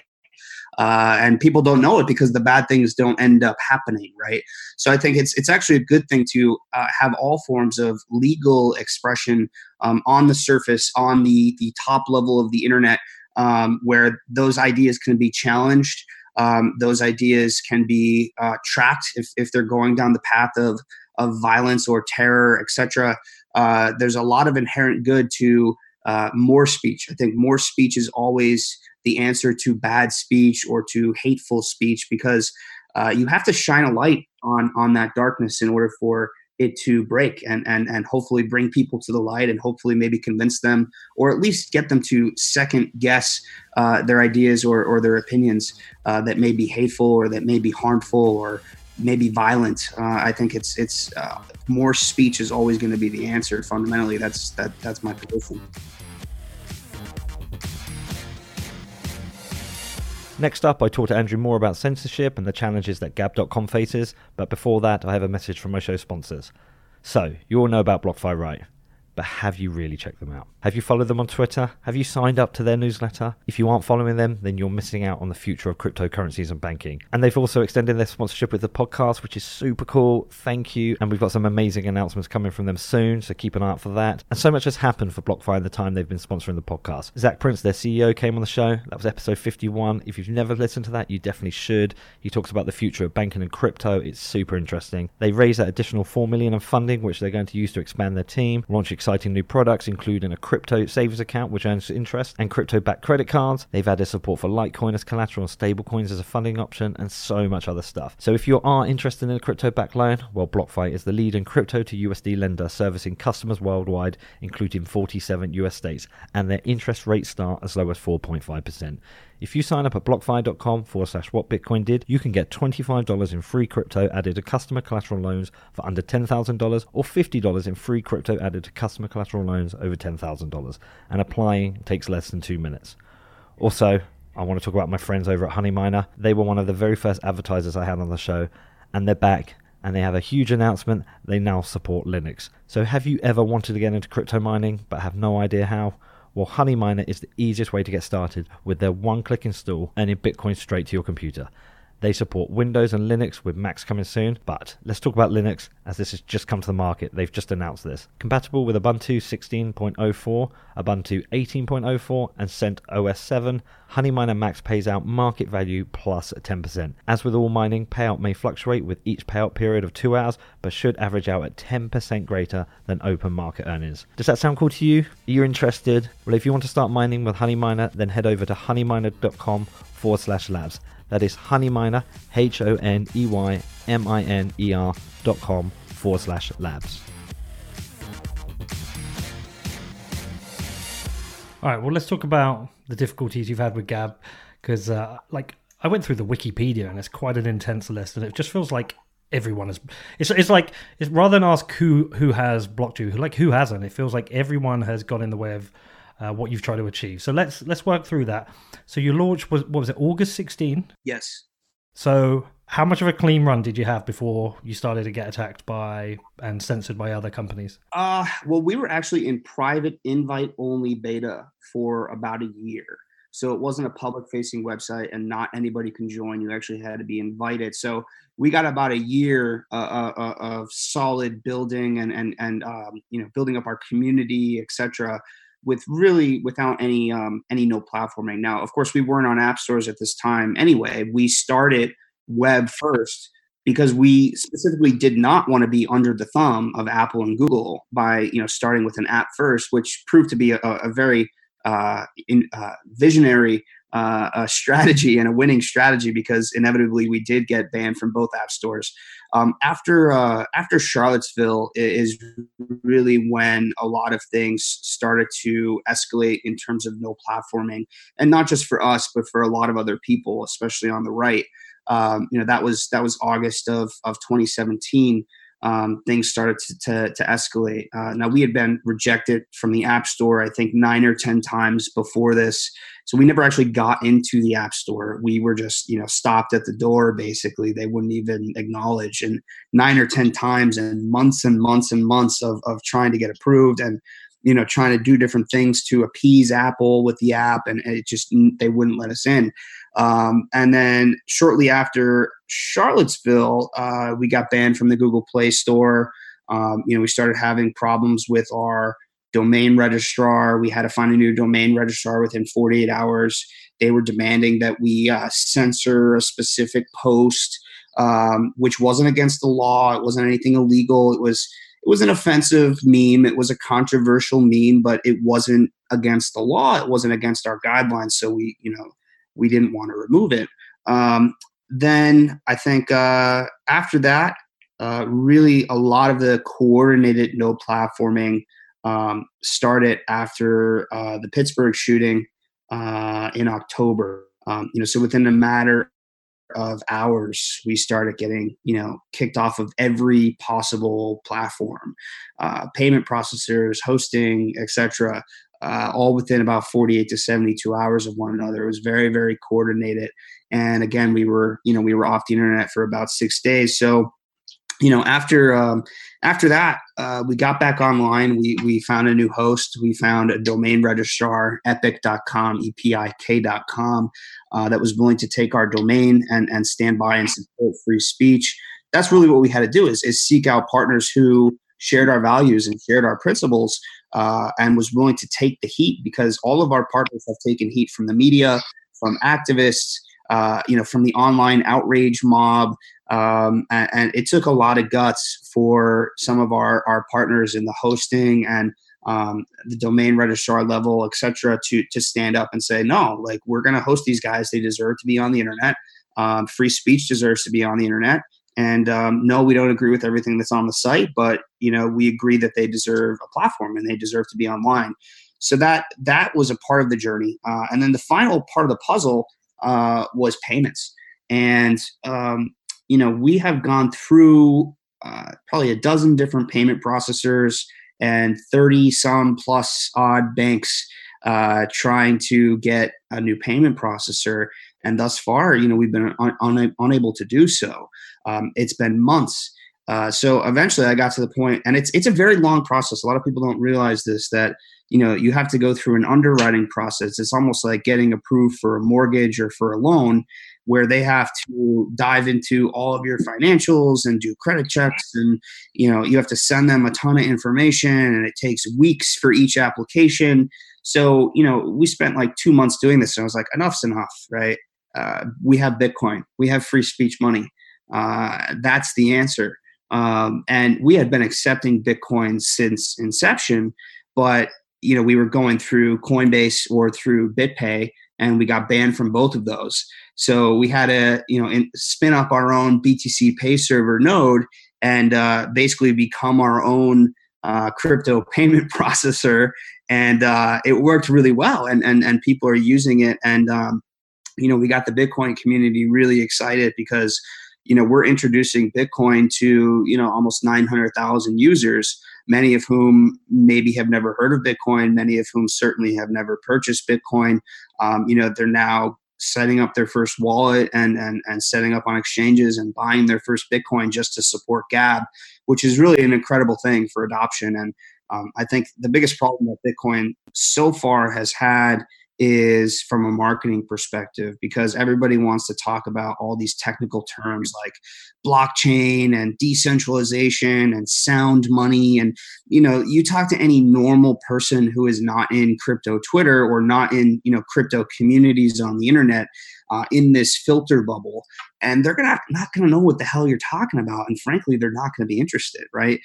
And people don't know it because the bad things don't end up happening, right? So I think it's actually a good thing to have all forms of legal expression on the surface, on the top level of the internet, where those ideas can be challenged. Those ideas can be tracked if they're going down the path of violence or terror, etc. There's a lot of inherent good to more speech. I think more speech is always the answer to bad speech or to hateful speech, because you have to shine a light on that darkness in order for it to break and hopefully bring people to the light and hopefully maybe convince them or at least get them to second guess their ideas or their opinions that may be hateful or that may be harmful or maybe violent. I think it's more speech is always going to be the answer. Fundamentally, that's my position. Next up, I talk to Andrew more about censorship and the challenges that Gab.com faces, but before that, I have a message from my show sponsors. So, you all know about BlockFi, right? But have you really checked them out? Have you followed them on Twitter? Have you signed up to their newsletter? If you aren't following them, then you're missing out on the future of cryptocurrencies and banking. And they've also extended their sponsorship with the podcast, which is super cool. Thank you. And we've got some amazing announcements coming from them soon, so keep an eye out for that. And so much has happened for BlockFi in the time they've been sponsoring the podcast. Zach Prince, their CEO, came on the show. That was episode 51. If you've never listened to that, you definitely should. He talks about the future of banking and crypto. It's super interesting. They raised that additional $4 million in funding, which they're going to use to expand their team, launch exciting new products, including a crypto savings account which earns interest and crypto-backed credit cards. They've added support for Litecoin as collateral and stablecoins as a funding option, and so much other stuff. So if you are interested in a crypto-backed loan, well, BlockFi is the leading crypto to USD lender servicing customers worldwide, including 47 US states, and their interest rates start as low as 4.5%. If you sign up at blockfi.com/whatbitcoindid, you can get $25 in free crypto added to customer collateral loans for under $10,000 or $50 in free crypto added to customer collateral loans over $10,000. And applying takes less than 2 minutes. Also, I want to talk about my friends over at Honeyminer. They were one of the very first advertisers I had on the show, and they're back, and they have a huge announcement. They now support Linux. So have you ever wanted to get into crypto mining but have no idea how? Well, Honeyminer is the easiest way to get started with their one-click install, earning Bitcoin straight to your computer. They support Windows and Linux, with Macs coming soon, but let's talk about Linux, as this has just come to the market. They've just announced this. Compatible with Ubuntu 16.04, Ubuntu 18.04, and CentOS 7, Honeyminer Max pays out market value plus 10%. As with all mining, payout may fluctuate with each payout period of 2 hours, but should average out at 10% greater than open market earnings. Does that sound cool to you? Are you interested? Well, if you want to start mining with Honeyminer, then head over to honeyminer.com/labs. That is Honeyminer, HONEYMINER.com/labs. All right, well, let's talk about the difficulties you've had with Gab, because I went through the Wikipedia and it's quite an intense list, and it just feels like everyone is. It's rather than ask who has blocked you, who hasn't. It feels like everyone has got in the way of what you've tried to achieve. So let's work through that. So your launch was, what was it, August 16? Yes. So how much of a clean run did you have before you started to get attacked by and censored by other companies? Well, we were actually in private invite-only beta for about a year. So it wasn't a public-facing website, and not anybody can join. You actually had to be invited. So we got about a year of solid building and building up our community, etc., without any no platforming. Now, of course, we weren't on app stores at this time anyway. We started web first because we specifically did not want to be under the thumb of Apple and Google by starting with an app first, which proved to be a very visionary strategy and a winning strategy, because inevitably we did get banned from both app stores. After Charlottesville is really when a lot of things started to escalate in terms of no platforming, and not just for us, but for a lot of other people, especially on the right. That was August of 2017. Things started to escalate. Now, we had been rejected from the App Store, I think 9 or 10 times before this. So we never actually got into the App Store. We were just, stopped at the door, basically. They wouldn't even acknowledge. And 9 or 10 times, and months and months and months of trying to get approved, and trying to do different things to appease Apple with the app, and they wouldn't let us in. And then shortly after Charlottesville, we got banned from the Google Play Store. We started having problems with our domain registrar. We had to find a new domain registrar within 48 hours. They were demanding that we censor a specific post, which wasn't against the law. It wasn't anything illegal. It was an offensive meme. It was a controversial meme, but it wasn't against the law. It wasn't against our guidelines. So we didn't want to remove it. Then I think after that, really a lot of the coordinated no platforming started after the Pittsburgh shooting in October. So within a matter of hours, we started getting, kicked off of every possible platform, payment processors, hosting, etc., all within about 48 to 72 hours of one another. It was very, very coordinated. And again, we were off the internet for about 6 days. So, after that, we got back online. We found a new host. We found a domain registrar, epic.com, EPIK.com, that was willing to take our domain and stand by and support free speech. That's really what we had to do, is seek out partners who shared our values and shared our principles, and was willing to take the heat, because all of our partners have taken heat from the media, from activists, from the online outrage mob. And it took a lot of guts for some of our partners in the hosting and the domain registrar level, et cetera, to stand up and say, no, we're going to host these guys. They deserve to be on the internet. Free speech deserves to be on the internet. And no, we don't agree with everything that's on the site, but we agree that they deserve a platform and they deserve to be online. So that was a part of the journey. And then the final part of the puzzle was payments. And, we have gone through probably a dozen different payment processors and 30 some plus odd banks trying to get a new payment processor. And thus far, we've been unable to do so. It's been months. So eventually I got to the point, and it's a very long process. A lot of people don't realize this, that, you have to go through an underwriting process. It's almost like getting approved for a mortgage or for a loan, where they have to dive into all of your financials and do credit checks. And, you have to send them a ton of information, and it takes weeks for each application. So, we spent like 2 months doing this, and I was like, enough's enough, right? We have Bitcoin. We have free speech money. That's the answer. And we had been accepting Bitcoin since inception, but, we were going through Coinbase or through BitPay, and we got banned from both of those. So we had to, spin up our own BTC Pay server node and basically become our own crypto payment processor. And it worked really well, and people are using it. And, we got the Bitcoin community really excited because, we're introducing Bitcoin to, almost 900,000 users, many of whom maybe have never heard of Bitcoin, many of whom certainly have never purchased Bitcoin. They're now setting up their first wallet and setting up on exchanges and buying their first Bitcoin just to support Gab, which is really an incredible thing for adoption. And I think the biggest problem that Bitcoin so far has had is from a marketing perspective, because everybody wants to talk about all these technical terms like blockchain and decentralization and sound money. And, you talk to any normal person who is not in crypto Twitter or not in, crypto communities on the internet, in this filter bubble, and they're not going to know what the hell you're talking about. And frankly, they're not going to be interested, right?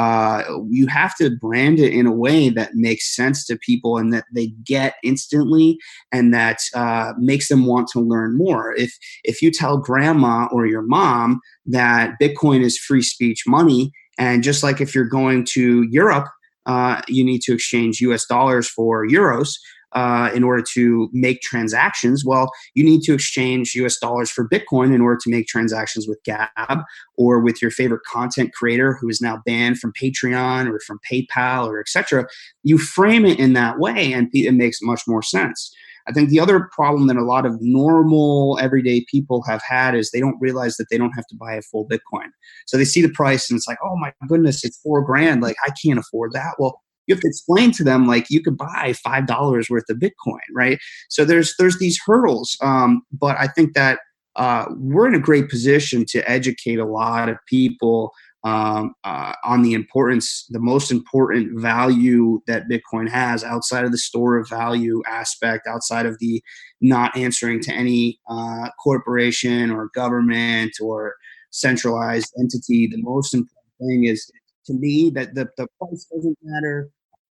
You have to brand it in a way that makes sense to people and that they get instantly, and that makes them want to learn more. If you tell grandma or your mom that Bitcoin is free speech money, and just like if you're going to Europe, you need to exchange US dollars for euros, in order to make transactions. Well, you need to exchange US dollars for Bitcoin in order to make transactions with Gab or with your favorite content creator who is now banned from Patreon or from PayPal or etc. You frame it in that way, and it makes much more sense. I think the other problem that a lot of normal everyday people have had is they don't realize that they don't have to buy a full Bitcoin. So they see the price and it's like, oh my goodness, it's $4,000. Like, I can't afford that. Well, you have to explain to them, like, you could buy $5 worth of Bitcoin, right? So there's these hurdles. But I think that we're in a great position to educate a lot of people on the importance, the most important value that Bitcoin has outside of the store of value aspect, outside of the not answering to any corporation or government or centralized entity. The most important thing is, to me, that the price doesn't matter.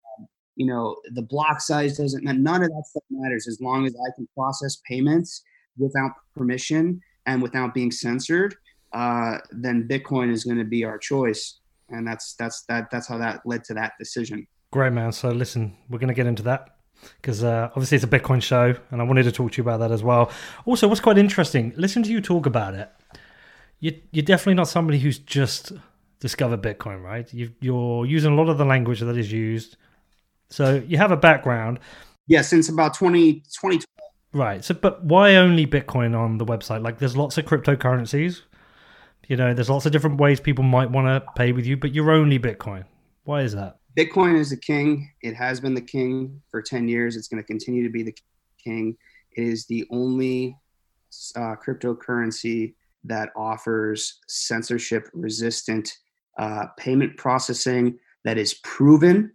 The block size doesn't matter. None of that stuff matters as long as I can process payments without permission and without being censored. Then Bitcoin is going to be our choice, and that's how that led to that decision. Great, man. So listen, we're going to get into that because obviously it's a Bitcoin show, and I wanted to talk to you about that as well. Also, what's quite interesting, listen to you talk about it. You're definitely not somebody who's just discovered Bitcoin, right? You're using a lot of the language that is used. So you have a background. Yeah, since about 2012. Right. So, but why only Bitcoin on the website? Like, there's lots of cryptocurrencies. There's lots of different ways people might want to pay with you, but you're only Bitcoin. Why is that? Bitcoin is the king. It has been the king for 10 years. It's going to continue to be the king. It is the only cryptocurrency that offers censorship-resistant payment processing that is proven.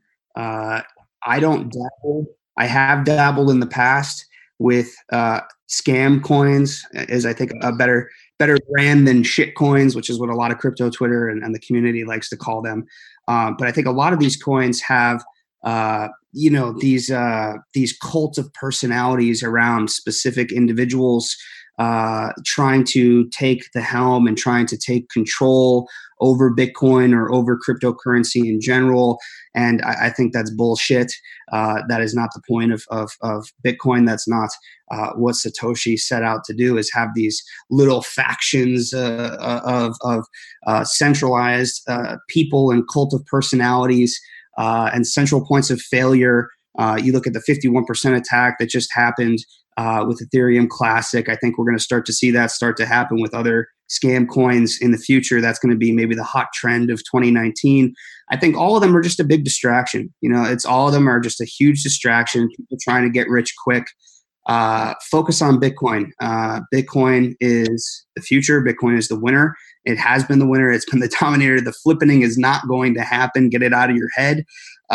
I don't dabble. I have dabbled in the past with scam coins, is I think a better brand than shit coins, which is what a lot of crypto Twitter and the community likes to call them. But I think a lot of these coins have these cults of personalities around specific individuals trying to take the helm and trying to take control over Bitcoin or over cryptocurrency in general. And I think that's bullshit. That is not the point of Bitcoin. That's not what Satoshi set out to do, is have these little factions of centralized people and cult of personalities and central points of failure. You look at the 51% attack that just happened with Ethereum Classic. I think we're going to start to see that start to happen with other scam coins in the future. That's going to be maybe the hot trend of 2019. I think all of them are just a big distraction. It's all of them are just a huge distraction. People trying to get rich quick. Focus on Bitcoin. Bitcoin is the future. Bitcoin is the winner. It has been the winner. It's been the dominator. The flippening is not going to happen. Get it out of your head.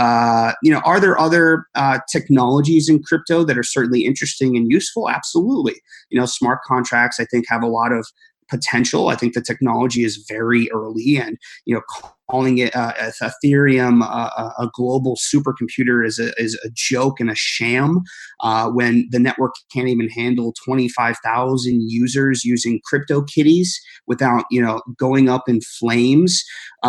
Are there other technologies in crypto that are certainly interesting and useful? Absolutely. Smart contracts, I think, have a lot of potential. I think the technology is very early, and calling it Ethereum a global supercomputer is a joke and a sham when the network can't even handle 25,000 users using CryptoKitties without going up in flames.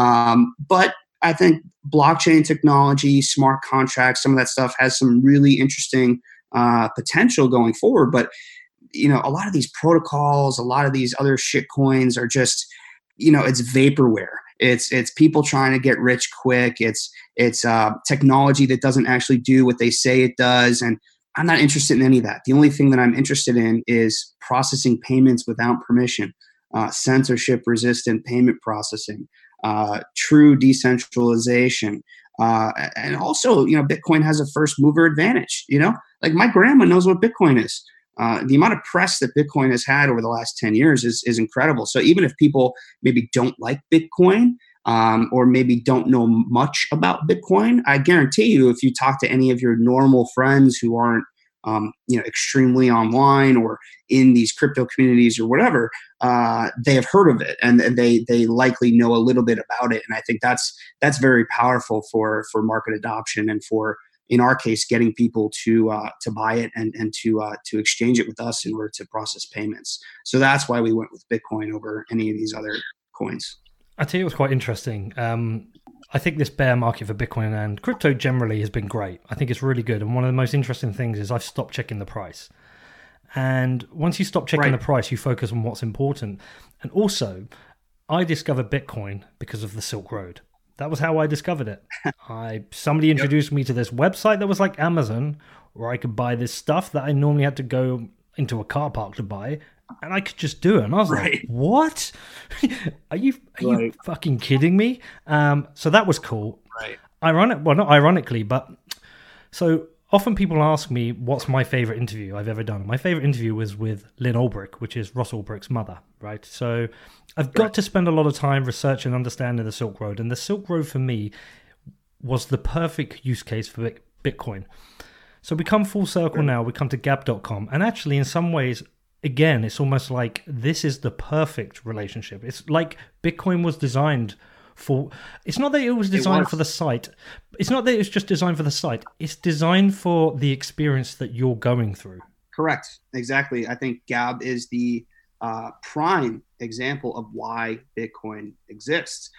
But I think blockchain technology, smart contracts, some of that stuff has some really interesting potential going forward. But a lot of these protocols, a lot of these other shit coins are just, it's vaporware. It's people trying to get rich quick. It's technology that doesn't actually do what they say it does. And I'm not interested in any of that. The only thing that I'm interested in is processing payments without permission, censorship-resistant payment processing, true decentralization. And also, Bitcoin has a first mover advantage. Like my grandma knows what Bitcoin is. The amount of press that Bitcoin has had over the last 10 years is incredible. So even if people maybe don't like Bitcoin or maybe don't know much about Bitcoin, I guarantee you, if you talk to any of your normal friends who aren't extremely online or in these crypto communities or whatever, they have heard of it and they likely know a little bit about it. And I think that's very powerful for market adoption and for, in our case, getting people to buy it and to exchange it with us in order to process payments. So that's why we went with Bitcoin over any of these other coins. I tell you what's quite interesting. I think this bear market for Bitcoin and crypto generally has been great. I think it's really good. And one of the most interesting things is I've stopped checking the price. And once you stop checking the price, you focus on what's important. And also, I discovered Bitcoin because of the Silk Road. That was how I discovered it. Somebody introduced me to this website that was like Amazon, where I could buy this stuff that I normally had to go into a car park to buy, and I could just do it. And I was like, what? Are you fucking kidding me? So that was cool. Right. Not ironically, but so often people ask me, what's my favorite interview I've ever done? My favorite interview was with Lynn Ulbricht, which is Ross Ulbricht's mother, right? So I've got to spend a lot of time researching and understanding the Silk Road. And the Silk Road for me was the perfect use case for Bitcoin. So we come full circle now. We come to Gab.com. And actually, in some ways, again, it's almost like this is the perfect relationship. It's like Bitcoin was designed for... It's not that it was designed for the site. It's not that it was just designed for the site. It's designed for the experience that you're going through. Correct. Exactly. I think Gab is the prime example of why Bitcoin exists.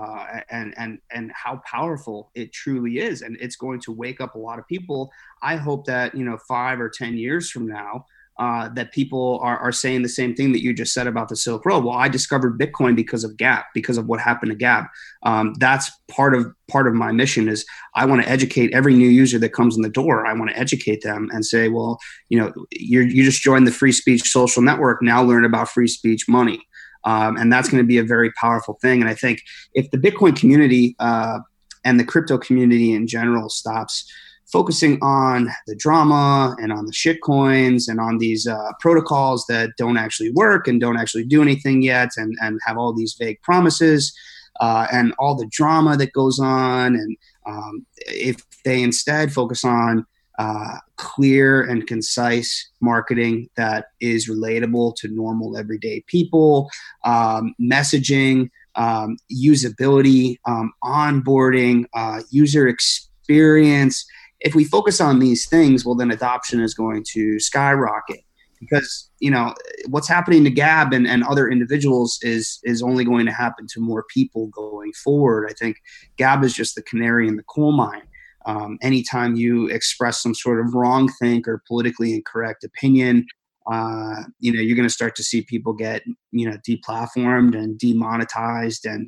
And how powerful it truly is. And it's going to wake up a lot of people. I hope that, 5 or 10 years from now, that people are saying the same thing that you just said about the Silk Road. Well, I discovered Bitcoin because of Gab, because of what happened to Gab. That's part of my mission is I want to educate every new user that comes in the door. I want to educate them and say, well, you just joined the free speech social network. Now learn about free speech money. And that's going to be a very powerful thing. And I think if the Bitcoin community and the crypto community in general stops focusing on the drama and on the shit coins and on these protocols that don't actually work and don't actually do anything yet and have all these vague promises and all the drama that goes on. And if they instead focus on clear and concise marketing that is relatable to normal everyday people, messaging, usability, onboarding, user experience. If we focus on these things, well, then adoption is going to skyrocket. because, what's happening to Gab and other individuals is only going to happen to more people going forward. I think Gab is just the canary in the coal mine. Anytime you express some sort of wrong think or politically incorrect opinion, you're going to start to see people get, deplatformed and demonetized and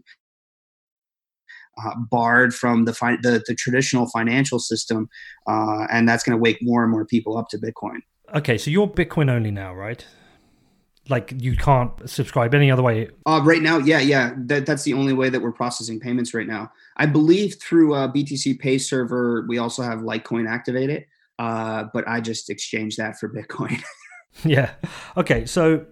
barred from the traditional financial system, and that's going to wake more and more people up to Bitcoin. Okay, so you're Bitcoin only now, right? Like you can't subscribe any other way? Right now, yeah. That's the only way that we're processing payments right now. I believe through BTC Pay Server, we also have Litecoin activated, but I just exchanged that for Bitcoin. Yeah. Okay, so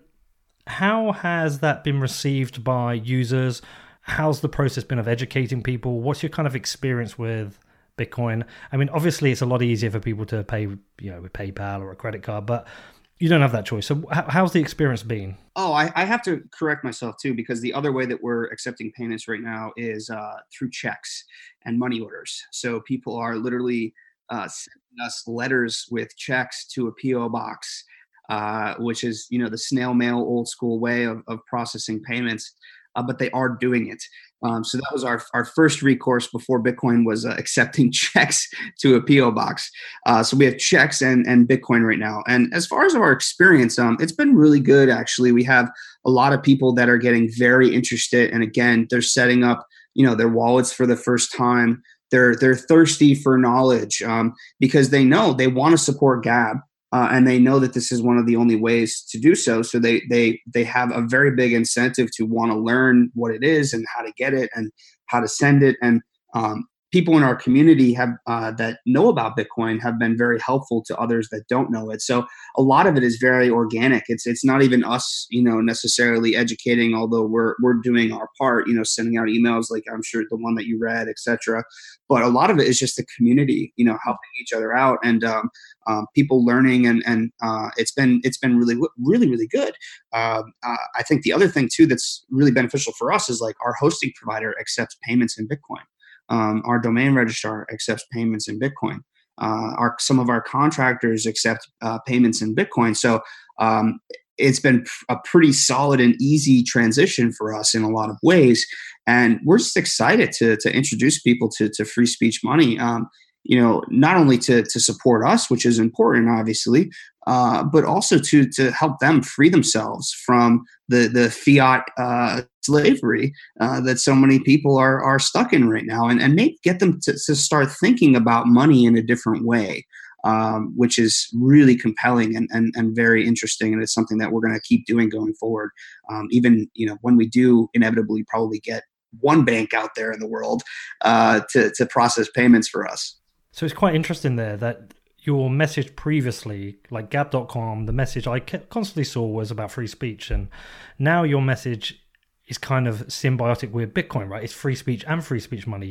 how has that been received by users? How's the process been of educating people? What's your kind of experience with Bitcoin? I mean, obviously, it's a lot easier for people to pay, with PayPal or a credit card, but you don't have that choice. So how's the experience been? Oh, I have to correct myself too, because the other way that we're accepting payments right now is through checks and money orders. So people are literally sending us letters with checks to a PO box, which is, the snail mail old school way of processing payments. But they are doing it. So that was our first recourse before Bitcoin was accepting checks to a PO box. So we have checks and Bitcoin right now. And as far as our experience, it's been really good, actually. We have a lot of people that are getting very interested. And again, they're setting up, their wallets for the first time. They're thirsty for knowledge because they know they want to support Gab. And they know that this is one of the only ways to do so. So they have a very big incentive to want to learn what it is and how to get it and how to send it. And people in our community have that know about Bitcoin have been very helpful to others that don't know it. So a lot of it is very organic. It's not even us, necessarily educating, although we're doing our part, sending out emails like I'm sure the one that you read, etc. But a lot of it is just the community, helping each other out and people learning, and it's been really, really, really good. I think the other thing too that's really beneficial for us is like our hosting provider accepts payments in Bitcoin. Our domain registrar accepts payments in Bitcoin. Some of our contractors accept payments in Bitcoin. So it's been a pretty solid and easy transition for us in a lot of ways. And we're just excited to introduce people to free speech money. Not only to support us, which is important, obviously, but also to help them free themselves from the fiat slavery that so many people are stuck in right now, and maybe get them to start thinking about money in a different way, which is really compelling and very interesting. And it's something that we're going to keep doing going forward. Even, when we do inevitably probably get one bank out there in the world to process payments for us. So it's quite interesting there that your message previously, like Gab.com, the message I constantly saw was about free speech. And now your message is kind of symbiotic with Bitcoin, right? It's free speech and free speech money.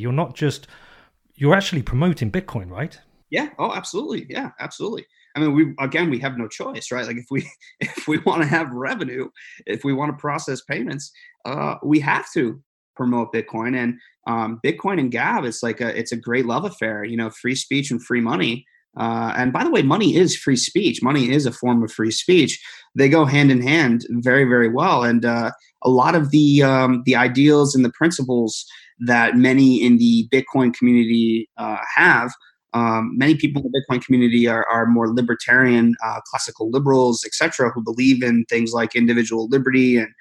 You're actually promoting Bitcoin, right? Yeah. Oh, absolutely. Yeah, absolutely. I mean, we have no choice, right? Like if we want to have revenue, if we want to process payments, we have to promote Bitcoin. And Bitcoin and Gab, it's a great love affair, free speech and free money. And by the way, money is free speech. Money is a form of free speech. They go hand in hand very, very well. And a lot of the ideals and the principles that many in the Bitcoin community have, many people in the Bitcoin community are more libertarian, classical liberals, etc., who believe in things like individual liberty and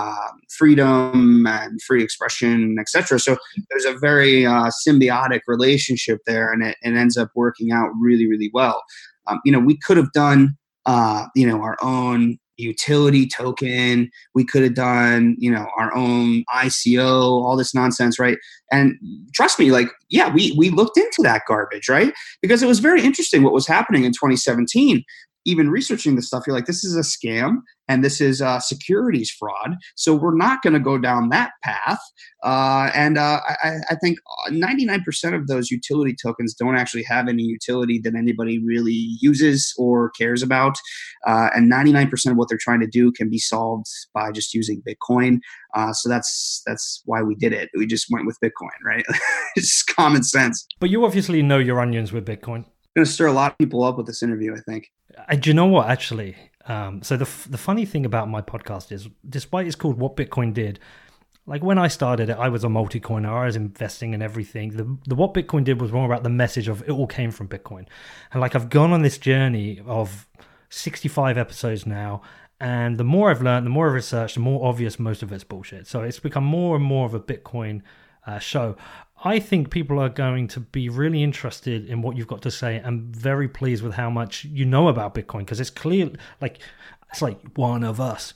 freedom and free expression, etc. So there's a very symbiotic relationship there, and it ends up working out really, really well. We could have done, our own utility token. We could have done, our own ICO, all this nonsense, right? And trust me, we looked into that garbage, right? Because it was very interesting what was happening in 2017. Even researching this stuff, you're like, this is a scam and this is securities fraud. So we're not going to go down that path. And I think 99% of those utility tokens don't actually have any utility that anybody really uses or cares about. And 99% of what they're trying to do can be solved by just using Bitcoin. So that's why we did it. We just went with Bitcoin, right? It's just common sense. But you obviously know your onions with Bitcoin. Going to stir a lot of people up with this interview, I think. Do you know what, actually? So the funny thing about my podcast is, despite it's called What Bitcoin Did, like when I started it, I was a multi-coiner. I was investing in everything. The What Bitcoin Did was more about the message of it all came from Bitcoin. And like I've gone on this journey of 65 episodes now, and the more I've learned, the more I've researched, the more obvious most of it's bullshit. So it's become more and more of a Bitcoin show. I think people are going to be really interested in what you've got to say. I'm very pleased with how much you know about Bitcoin, because it's clear, like it's like one of us.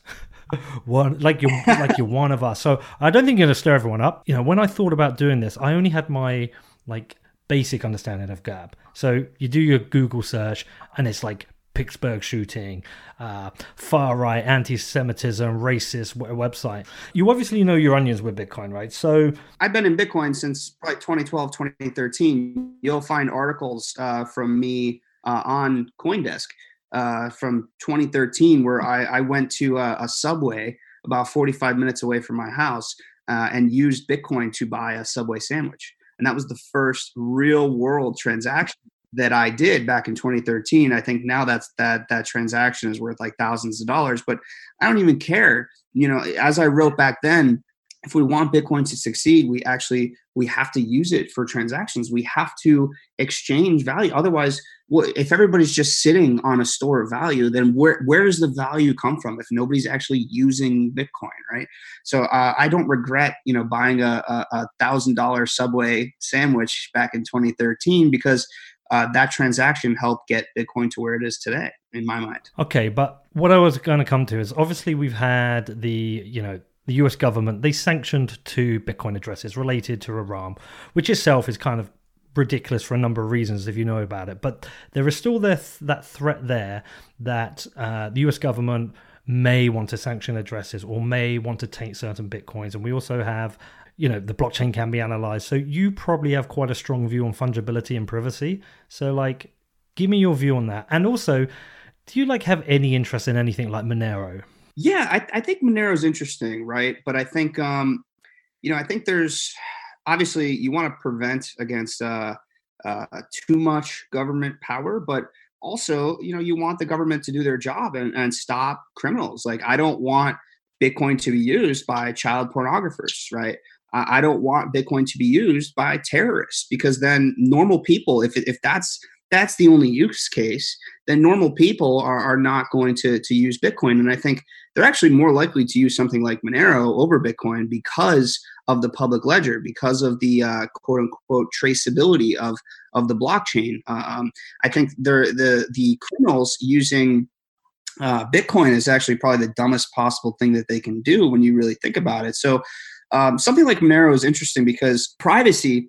You're one of us. So I don't think you're gonna stir everyone up. You know, when I thought about doing this, I only had my like basic understanding of Gab. So you do your Google search, and it's like Pittsburgh shooting, far right, anti-Semitism, racist website. You obviously know your onions with Bitcoin, right? So I've been in Bitcoin since probably 2012, 2013. You'll find articles from me on CoinDesk from 2013, where I went to a Subway about 45 minutes away from my house and used Bitcoin to buy a Subway sandwich. And that was the first real world transaction that I did back in 2013. I think now that transaction is worth like thousands of dollars, but I don't even care. You know, as I wrote back then, if we want Bitcoin to succeed, we have to use it for transactions. We have to exchange value. Otherwise, if everybody's just sitting on a store of value, then where does the value come from if nobody's actually using Bitcoin, right? So I don't regret, buying a $1,000 Subway sandwich back in 2013, because that transaction helped get Bitcoin to where it is today, in my mind. Okay, but what I was going to come to is, obviously we've had the US government, they sanctioned 2 Bitcoin addresses related to Iran, which itself is kind of ridiculous for a number of reasons if you know about it. But there is still that threat there that the US government may want to sanction addresses or may want to taint certain Bitcoins. And we also have, the blockchain can be analyzed. So you probably have quite a strong view on fungibility and privacy. So like, give me your view on that. And also, do you have any interest in anything like Monero? Yeah, I think Monero is interesting, right? But I think, I think there's obviously you want to prevent against too much government power, but also, you want the government to do their job and stop criminals. Like, I don't want Bitcoin to be used by child pornographers, right? I don't want Bitcoin to be used by terrorists, because then normal people, if that's the only use case, then normal people are not going to use Bitcoin. And I think they're actually more likely to use something like Monero over Bitcoin because of the public ledger, because of the quote unquote traceability of the blockchain. I think the criminals using Bitcoin is actually probably the dumbest possible thing that they can do when you really think about it. So something like Monero is interesting because privacy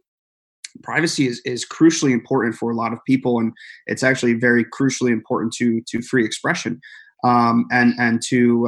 is crucially important for a lot of people, and it's actually very crucially important to free expression and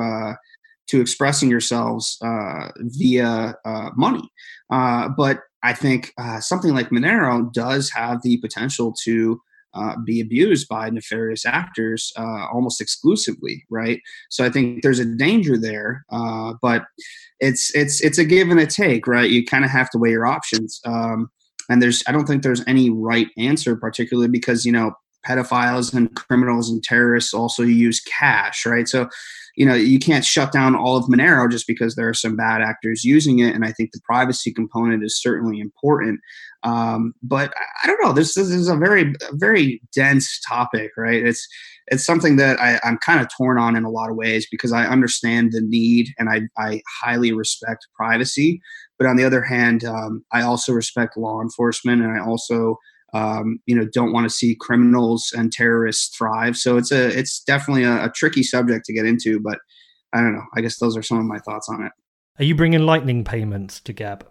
to expressing yourselves via money. But I think something like Monero does have the potential to be abused by nefarious actors almost exclusively, right? So I think there's a danger there, but it's a give and a take, right? You kind of have to weigh your options. And I don't think there's any right answer, particularly because, pedophiles and criminals and terrorists also use cash, right? So, you can't shut down all of Monero just because there are some bad actors using it. And I think the privacy component is certainly important. But I don't know, this is a very, very dense topic, right? It's something that I'm kind of torn on in a lot of ways, because I understand the need and I highly respect privacy. But on the other hand, I also respect law enforcement, and I also, don't want to see criminals and terrorists thrive. So it's definitely a tricky subject to get into. But I don't know. I guess those are some of my thoughts on it. Are you bringing Lightning payments to Gab?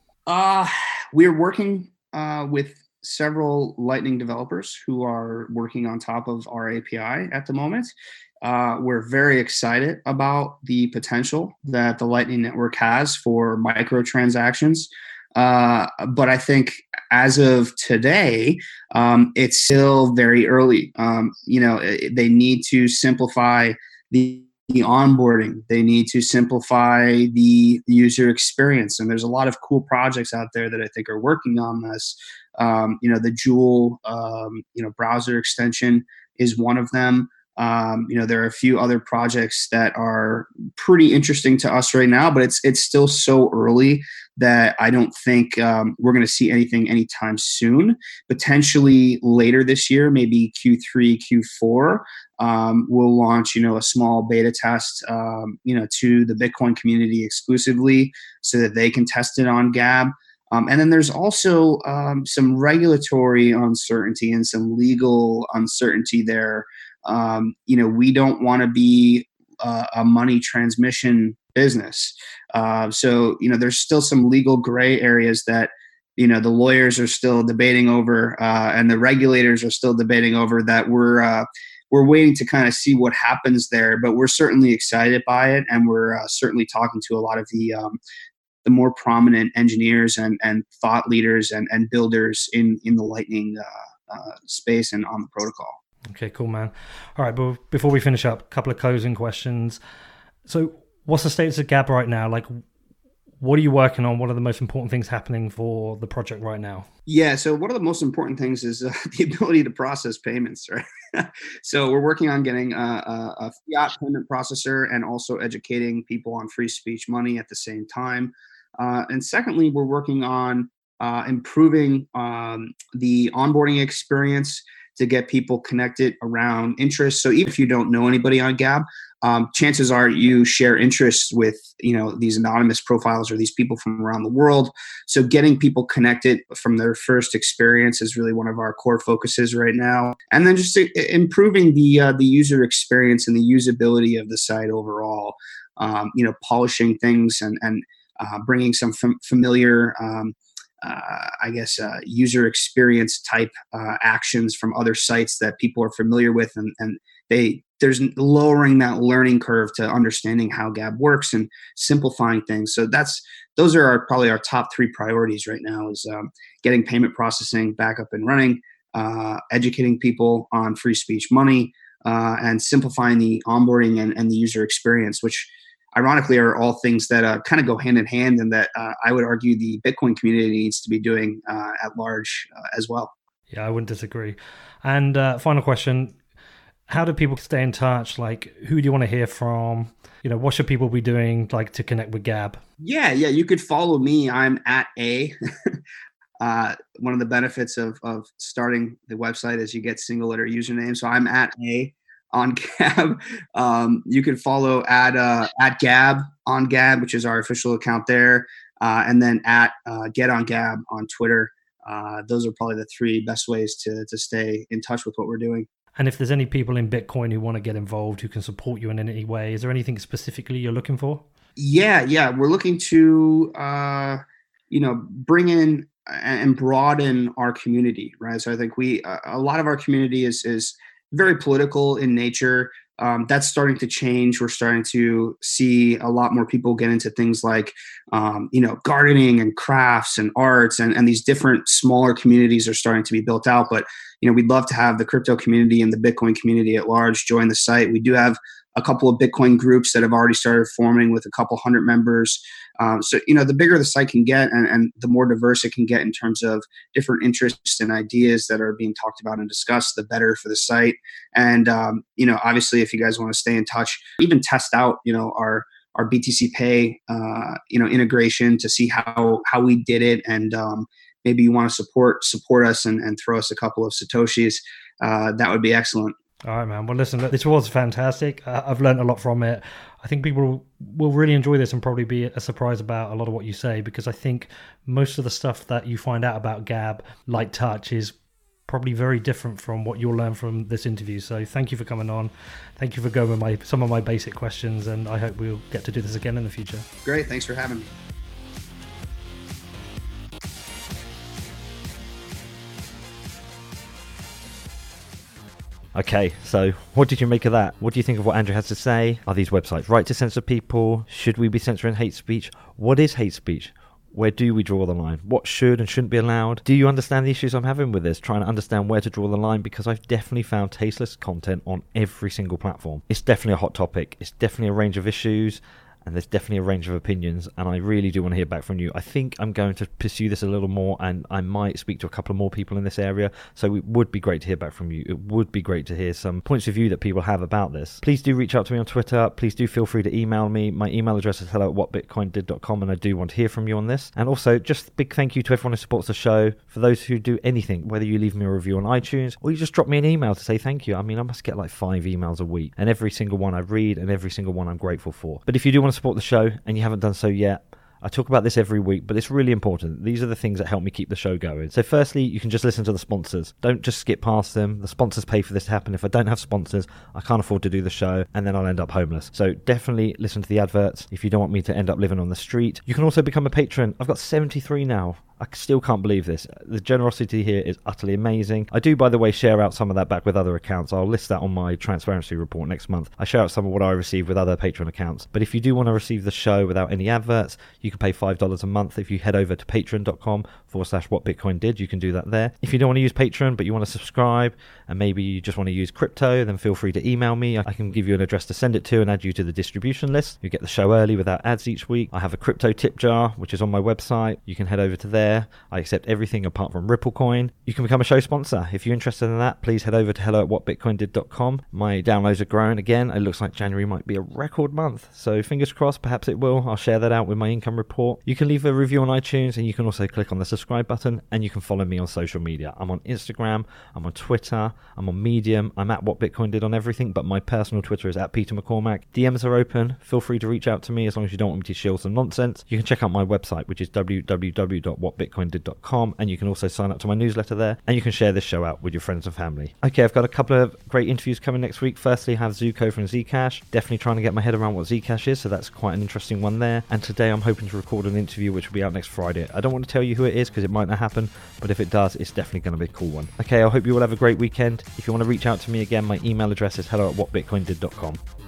We're working with several Lightning developers who are working on top of our API at the moment. We're very excited about the potential that the Lightning Network has for microtransactions. But I think as of today, it's still very early. They need to simplify the onboarding. They need to simplify the user experience. And there's a lot of cool projects out there that I think are working on this. The Joule, browser extension is one of them. There are a few other projects that are pretty interesting to us right now, but it's still so early that I don't think we're going to see anything anytime soon. Potentially later this year, maybe Q3, Q4, we'll launch, a small beta test, to the Bitcoin community exclusively so that they can test it on Gab. And then there's also some regulatory uncertainty and some legal uncertainty there. We don't want to be a money transmission business. So there's still some legal gray areas that, the lawyers are still debating over and the regulators are still debating over that we're waiting to kind of see what happens there. But we're certainly excited by it. And we're certainly talking to a lot of the more prominent engineers and thought leaders and builders in the Lightning space and on the protocol. Okay, cool, man. All right, but before we finish up, a couple of closing questions. So what's the status of Gab right now? Like, what are you working on? What are the most important things happening for the project right now? Yeah, so one of the most important things is the ability to process payments, right? So we're working on getting a fiat payment processor and also educating people on free speech money at the same time. And secondly, we're working on improving the onboarding experience to get people connected around interests. So even if you don't know anybody on Gab, chances are you share interests with, these anonymous profiles or these people from around the world. So getting people connected from their first experience is really one of our core focuses right now. And then just improving the user experience and the usability of the site overall, polishing things and bringing some familiar user experience type actions from other sites that people are familiar with, and there's lowering that learning curve to understanding how Gab works and simplifying things. So those are probably our top three priorities right now: is getting payment processing back up and running, educating people on free speech money, and simplifying the onboarding and the user experience, which ironically are all things that kind of go hand in hand, and that I would argue the Bitcoin community needs to be doing at large as well. Yeah, I wouldn't disagree. And final question, how do people stay in touch? Like, who do you want to hear from? What should people be doing, like, to connect with Gab? Yeah, you could follow me. I'm at A. One of the benefits of starting the website is you get single letter username. So I'm at A on Gab. You can follow at Gab on Gab, which is our official account there, and then at Get on Gab on Twitter. Those are probably the three best ways to stay in touch with what we're doing. And if there's any people in Bitcoin who want to get involved, who can support you in any way, is there anything specifically you're looking for? Yeah, we're looking to bring in and broaden our community, right? So I think a lot of our community is very political in nature. That's starting to change. We're starting to see a lot more people get into things like, gardening and crafts and arts, and these different smaller communities are starting to be built out. But, we'd love to have the crypto community and the Bitcoin community at large join the site. We do have a couple of Bitcoin groups that have already started forming with a couple hundred members. So, the bigger the site can get and the more diverse it can get in terms of different interests and ideas that are being talked about and discussed, the better for the site. And, obviously, if you guys want to stay in touch, even test out, our BTC Pay, integration to see how we did it. And maybe you want to support us and throw us a couple of Satoshis. That would be excellent. All right, man. Well, listen, this was fantastic. I've learned a lot from it. I think people will really enjoy this and probably be surprised about a lot of what you say, because I think most of the stuff that you find out about Gab, Light Touch, is probably very different from what you'll learn from this interview. So thank you for coming on. Thank you for going with some of my basic questions, and I hope we'll get to do this again in the future. Great. Thanks for having me. Okay, so what did you make of that? What do you think of what Andrew has to say? Are these websites right to censor people? Should we be censoring hate speech? What is hate speech? Where do we draw the line? What should and shouldn't be allowed? Do you understand the issues I'm having with this? Trying to understand where to draw the line, because I've definitely found tasteless content on every single platform. It's definitely a hot topic. It's definitely a range of issues. and there's definitely a range of opinions, and I really do want to hear back from you. I think I'm going to pursue this a little more, and I might speak to a couple of more people in this area, so it would be great to hear back from you. It would be great to hear some points of view that people have about this. Please do reach out to me on Twitter. Please do feel free to email me. My email address is hello@whatbitcoindid.com, and I do want to hear from you on this. And also, just a big thank you to everyone who supports the show. For those who do anything, whether you leave me a review on iTunes or you just drop me an email to say thank you. I mean, I must get like 5 emails a week, and every single one I read and every single one I'm grateful for. But if you do want to support the show and you haven't done so yet, I talk about this every week, but it's really important. These are the things that help me keep the show going. So firstly, you can just listen to the sponsors. Don't just skip past them. The sponsors pay for this to happen. If I don't have sponsors, I can't afford to do the show, and then I'll end up homeless. So definitely listen to the adverts if you don't want me to end up living on the street. You can also become a patron. I've got 73 now. I still can't believe this. The generosity here is utterly amazing. I do, by the way, share out some of that back with other accounts. I'll list that on my transparency report next month. I share out some of what I receive with other Patreon accounts. But if you do want to receive the show without any adverts, you can pay $5 a month. If you head over to patreon.com/whatbitcoindid, you can do that there. If you don't want to use Patreon, but you want to subscribe, and maybe you just want to use crypto, then feel free to email me. I can give you an address to send it to and add you to the distribution list. You get the show early without ads each week. I have a crypto tip jar, which is on my website. You can head over to there. I accept everything apart from Ripple Coin. You can become a show sponsor. If you're interested in that, please head over to hello@whatbitcoindid.com. My downloads are growing again. It looks like January might be a record month, so fingers crossed, perhaps it will. I'll share that out with my income report. You can leave a review on iTunes, and you can also click on the subscribe button, and you can follow me on social media. I'm on Instagram, I'm on Twitter, I'm on Medium, I'm at whatbitcoindid on everything, but my personal Twitter is at Peter McCormack. DMs are open. Feel free to reach out to me as long as you don't want me to shield some nonsense. You can check out my website, which is www.whatbitcoindid.com, and you can also sign up to my newsletter there, and you can share this show out with your friends and family. Okay, I've got a couple of great interviews coming next week. Firstly, I have Zuko from Zcash. Definitely trying to get my head around what Zcash is, so that's quite an interesting one there. And today I'm hoping to record an interview which will be out next Friday. I don't want to tell you who it is because it might not happen, but if it does, it's definitely going to be a cool one. Okay, I hope you all have a great weekend. If you want to reach out to me again, my email address is hello@whatbitcoindid.com.